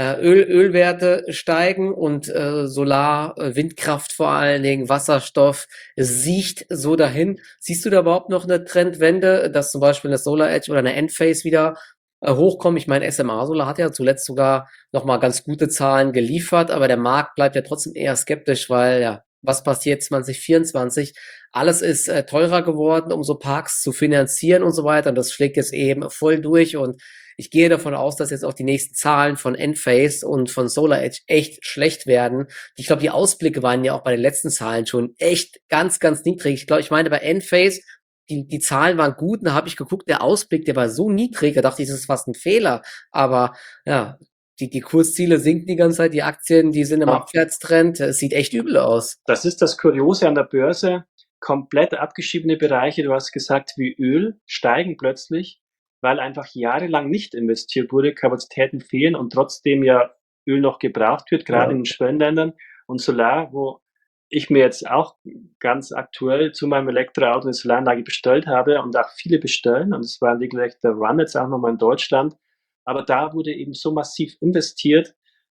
Ölwerte steigen und Solar, Windkraft vor allen Dingen, Wasserstoff, es siecht so dahin. Siehst du da überhaupt noch eine Trendwende, dass zum Beispiel eine Solar Edge oder eine Enphase wieder hochkommen? Ich meine, SMA Solar hat ja zuletzt sogar noch mal ganz gute Zahlen geliefert, aber der Markt bleibt ja trotzdem eher skeptisch, weil ja, was passiert 2024? Alles ist teurer geworden, um so Parks zu finanzieren und so weiter. Und das schlägt jetzt eben voll durch. Und ich gehe davon aus, dass jetzt auch die nächsten Zahlen von Enphase und von SolarEdge echt schlecht werden. Ich glaube, die Ausblicke waren ja auch bei den letzten Zahlen schon echt ganz, ganz niedrig. Ich glaube, ich meine, bei Enphase, die Zahlen waren gut, und da habe ich geguckt, der Ausblick, der war so niedrig, da dachte ich, das ist fast ein Fehler. Aber ja, die Kursziele sinken die ganze Zeit, die Aktien, die sind im Abwärtstrend. Es sieht echt übel aus. Das ist das Kuriose an der Börse. Komplett abgeschiedene Bereiche, du hast gesagt, wie Öl, steigen plötzlich, weil einfach jahrelang nicht investiert wurde, Kapazitäten fehlen und trotzdem ja Öl noch gebraucht wird, gerade in den Schwellenländern. Und Solar, wo ich mir jetzt auch ganz aktuell zu meinem Elektroauto eine Solaranlage bestellt habe und auch viele bestellen, und es war regelrecht der Run jetzt auch nochmal in Deutschland, aber da wurde eben so massiv investiert,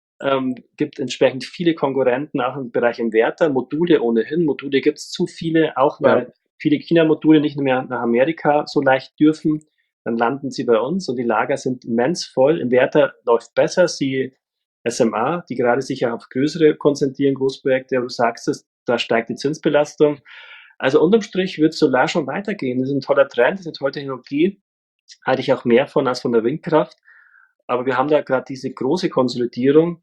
gibt entsprechend viele Konkurrenten, auch im Bereich Inverter, Module ohnehin. Module gibt es zu viele, auch weil viele China-Module nicht mehr nach Amerika so leicht dürfen. Dann landen sie bei uns und die Lager sind immens voll. Inverter läuft besser, sie SMA, die gerade sich ja auf größere konzentrieren, Großprojekte, aber du sagst es, da steigt die Zinsbelastung. Also unterm Strich wird Solar schon weitergehen. Das ist ein toller Trend, das ist eine tolle Technologie. Halte ich auch mehr von als von der Windkraft. Aber wir haben da gerade diese große Konsolidierung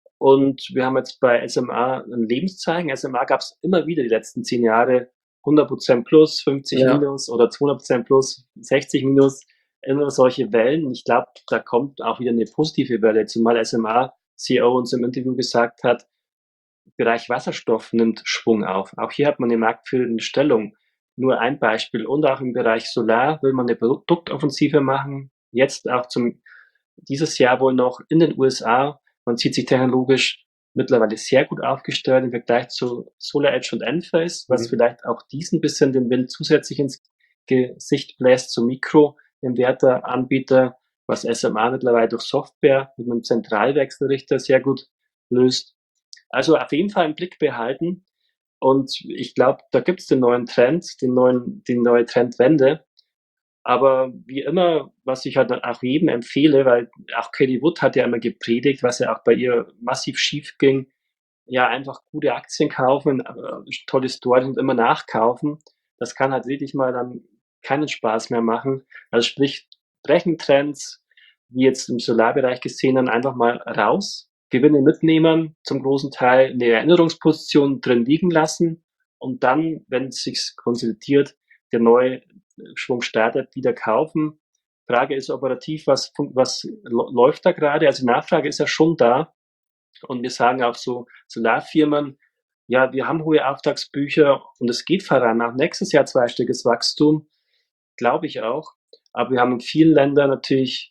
und wir haben jetzt bei SMA ein Lebenszeichen. SMA gab es immer wieder die letzten 10 Jahre 100% plus, 50 minus oder 200% plus, 60 minus, immer solche Wellen. Ich glaube, da kommt auch wieder eine positive Welle, zumal SMA-CEO uns im Interview gesagt hat, Bereich Wasserstoff nimmt Schwung auf. Auch hier hat man eine marktführende Stellung. Nur ein Beispiel. Und auch im Bereich Solar will man eine Produktoffensive machen. Jetzt auch dieses Jahr wohl noch in den USA. Man sieht sich technologisch mittlerweile sehr gut aufgestellt im Vergleich zu SolarEdge und Enphase, was vielleicht auch diesen bisschen den Wind zusätzlich ins Gesicht bläst, zum Mikroinverter-Anbieter, was SMA mittlerweile durch Software mit einem Zentralwechselrichter sehr gut löst. Also auf jeden Fall im Blick behalten. Und ich glaube, da gibt es den neuen Trend, die neue Trendwende. Aber wie immer, was ich halt auch jedem empfehle, weil auch Katie Wood hat ja immer gepredigt, was ja auch bei ihr massiv schief ging, ja, einfach gute Aktien kaufen, tolle Stories und immer nachkaufen. Das kann halt wirklich mal dann keinen Spaß mehr machen. Also sprich, brechen Trends, wie jetzt im Solarbereich gesehen, dann einfach mal raus, Gewinne mitnehmen, zum großen Teil eine Erinnerungsposition drin liegen lassen und dann, wenn es sich konsolidiert, der neue Schwung startet, wieder kaufen. Frage ist operativ, was läuft da gerade? Also die Nachfrage ist ja schon da. Und wir sagen auch so Solarfirmen, ja, wir haben hohe Auftragsbücher und es geht voran. Auch nächstes Jahr zweistelliges Wachstum, glaube ich auch. Aber wir haben in vielen Ländern natürlich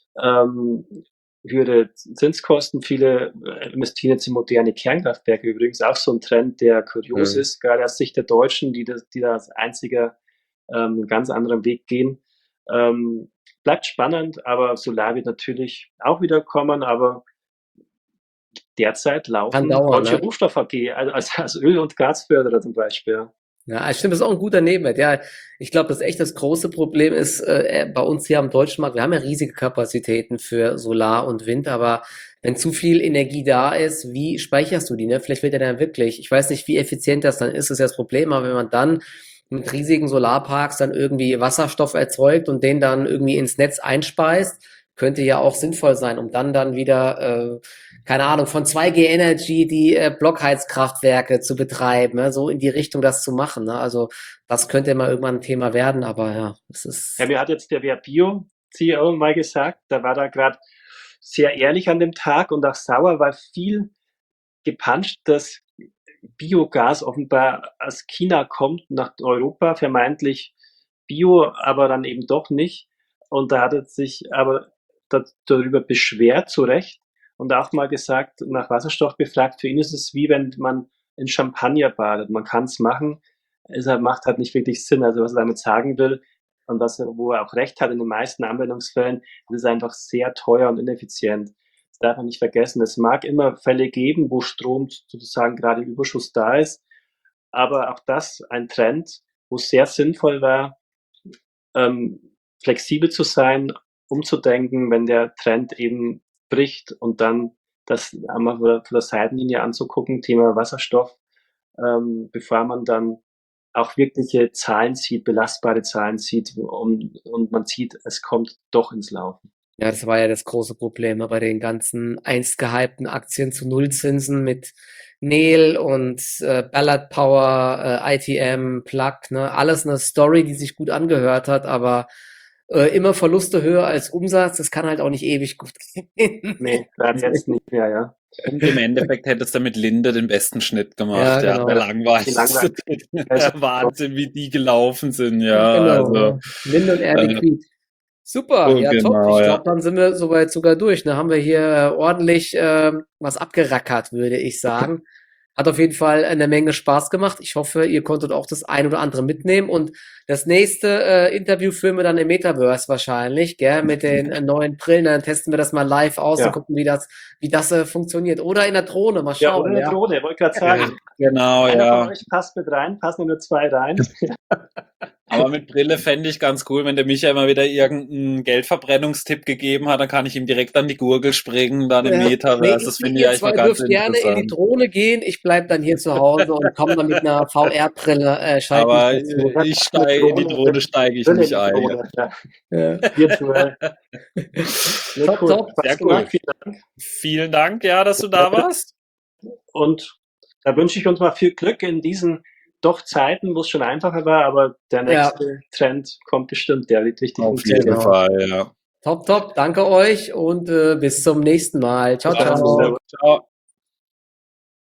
höhere Zinskosten. Viele investieren jetzt in moderne Kernkraftwerke. Übrigens auch so ein Trend, der kurios ist, gerade aus Sicht der Deutschen, die da als einziger einen ganz anderen Weg gehen. Bleibt spannend, aber Solar wird natürlich auch wieder kommen, aber derzeit laufen Deutsche Rohstoff AG, als Öl- und Gasförderer zum Beispiel. Ja, stimmt, das ist auch ein guter Nebenwert. Ja, ich glaube, das echt das große Problem ist bei uns hier am deutschen Markt. Wir haben ja riesige Kapazitäten für Solar und Wind, aber wenn zu viel Energie da ist, wie speicherst du die? Ne? Vielleicht wird ja dann wirklich, ich weiß nicht, wie effizient das dann ist ja das Problem, aber wenn man dann mit riesigen Solarparks dann irgendwie Wasserstoff erzeugt und den dann irgendwie ins Netz einspeist, könnte ja auch sinnvoll sein, um dann wieder, keine Ahnung, von 2G Energy die Blockheizkraftwerke zu betreiben, ne? So in die Richtung das zu machen. Ne? Also das könnte mal irgendwann ein Thema werden, aber ja, es ist... Ja, mir hat jetzt der Verbio-CEO mal gesagt, da war da gerade sehr ehrlich an dem Tag und auch sauer, weil viel gepanscht, dass Biogas offenbar aus China kommt nach Europa, vermeintlich Bio, aber dann eben doch nicht. Und da hat er sich aber darüber beschwert, zu Recht, und auch mal gesagt, nach Wasserstoff befragt, für ihn ist es wie wenn man in Champagner badet. Man kann es machen, es macht halt nicht wirklich Sinn. Also was er damit sagen will und wo er auch recht hat in den meisten Anwendungsfällen, es ist einfach sehr teuer und ineffizient. Das darf man nicht vergessen. Es mag immer Fälle geben, wo Strom sozusagen gerade im Überschuss da ist, aber auch das ein Trend, wo es sehr sinnvoll war, flexibel zu sein, umzudenken, wenn der Trend eben bricht und dann das einmal von der Seitenlinie anzugucken, Thema Wasserstoff, bevor man dann auch wirkliche Zahlen sieht, belastbare Zahlen sieht und man sieht, es kommt doch ins Laufen. Ja, das war ja das große Problem bei den ganzen einst gehypten Aktien zu Nullzinsen mit Nel und Ballard Power, ITM, Plug, ne? Alles eine Story, die sich gut angehört hat, aber immer Verluste höher als Umsatz, das kann halt auch nicht ewig gut gehen. Nee, gerade jetzt nicht mehr, ja. Und im Endeffekt hättest du mit Linde den besten Schnitt gemacht. Ja, genau. Der langweiligste. Der Wahnsinn, wie die gelaufen sind, ja. Genau, Also, Linde und Air Liquid. Super, ja, top. genau, Ich ja. glaube, dann sind wir soweit sogar durch. Da haben wir hier ordentlich was abgerackert, würde ich sagen. Hat auf jeden Fall eine Menge Spaß gemacht. Ich hoffe, ihr konntet auch das ein oder andere mitnehmen. Und das nächste Interview führen wir dann im Metaverse wahrscheinlich, gell, mit den neuen Brillen. Dann testen wir das mal live aus Ja. und gucken, wie das funktioniert. Oder in der Drohne, mal Ja, schauen. oder eine Drohne, wollte gerade sagen. Genau, Einer ja. von euch passt mit rein, passen nur 2 rein. Aber mit Brille fände ich ganz cool, wenn der Micha mal wieder irgendeinen Geldverbrennungstipp gegeben hat, dann kann ich ihm direkt an die Gurgel springen, dann im Metaverse. Das finde ich ihr eigentlich mal zwei ganz dürft gerne in die interessant. Drohne gehen. Ich bleib dann hier zu Hause und komme dann mit einer VR-Brille, schalte Aber mich dazu. ich steige, in die Drohne steige ich Brille nicht in die ein. Drohne, ja. Ja. Virtuell. Ja, Top, cool. top. Spaß Sehr gemacht, cool. vielen Dank. Vielen Dank, ja, dass du da warst. Und da wünsche ich uns mal viel Glück in diesen doch Zeiten, wo es schon einfacher war, aber der nächste Trend kommt bestimmt, der wird richtig Auf jeden Genau. Fall, ja. Top, top. Danke euch und bis zum nächsten Mal. Ciao, Ciao. ciao. Servus. Ciao.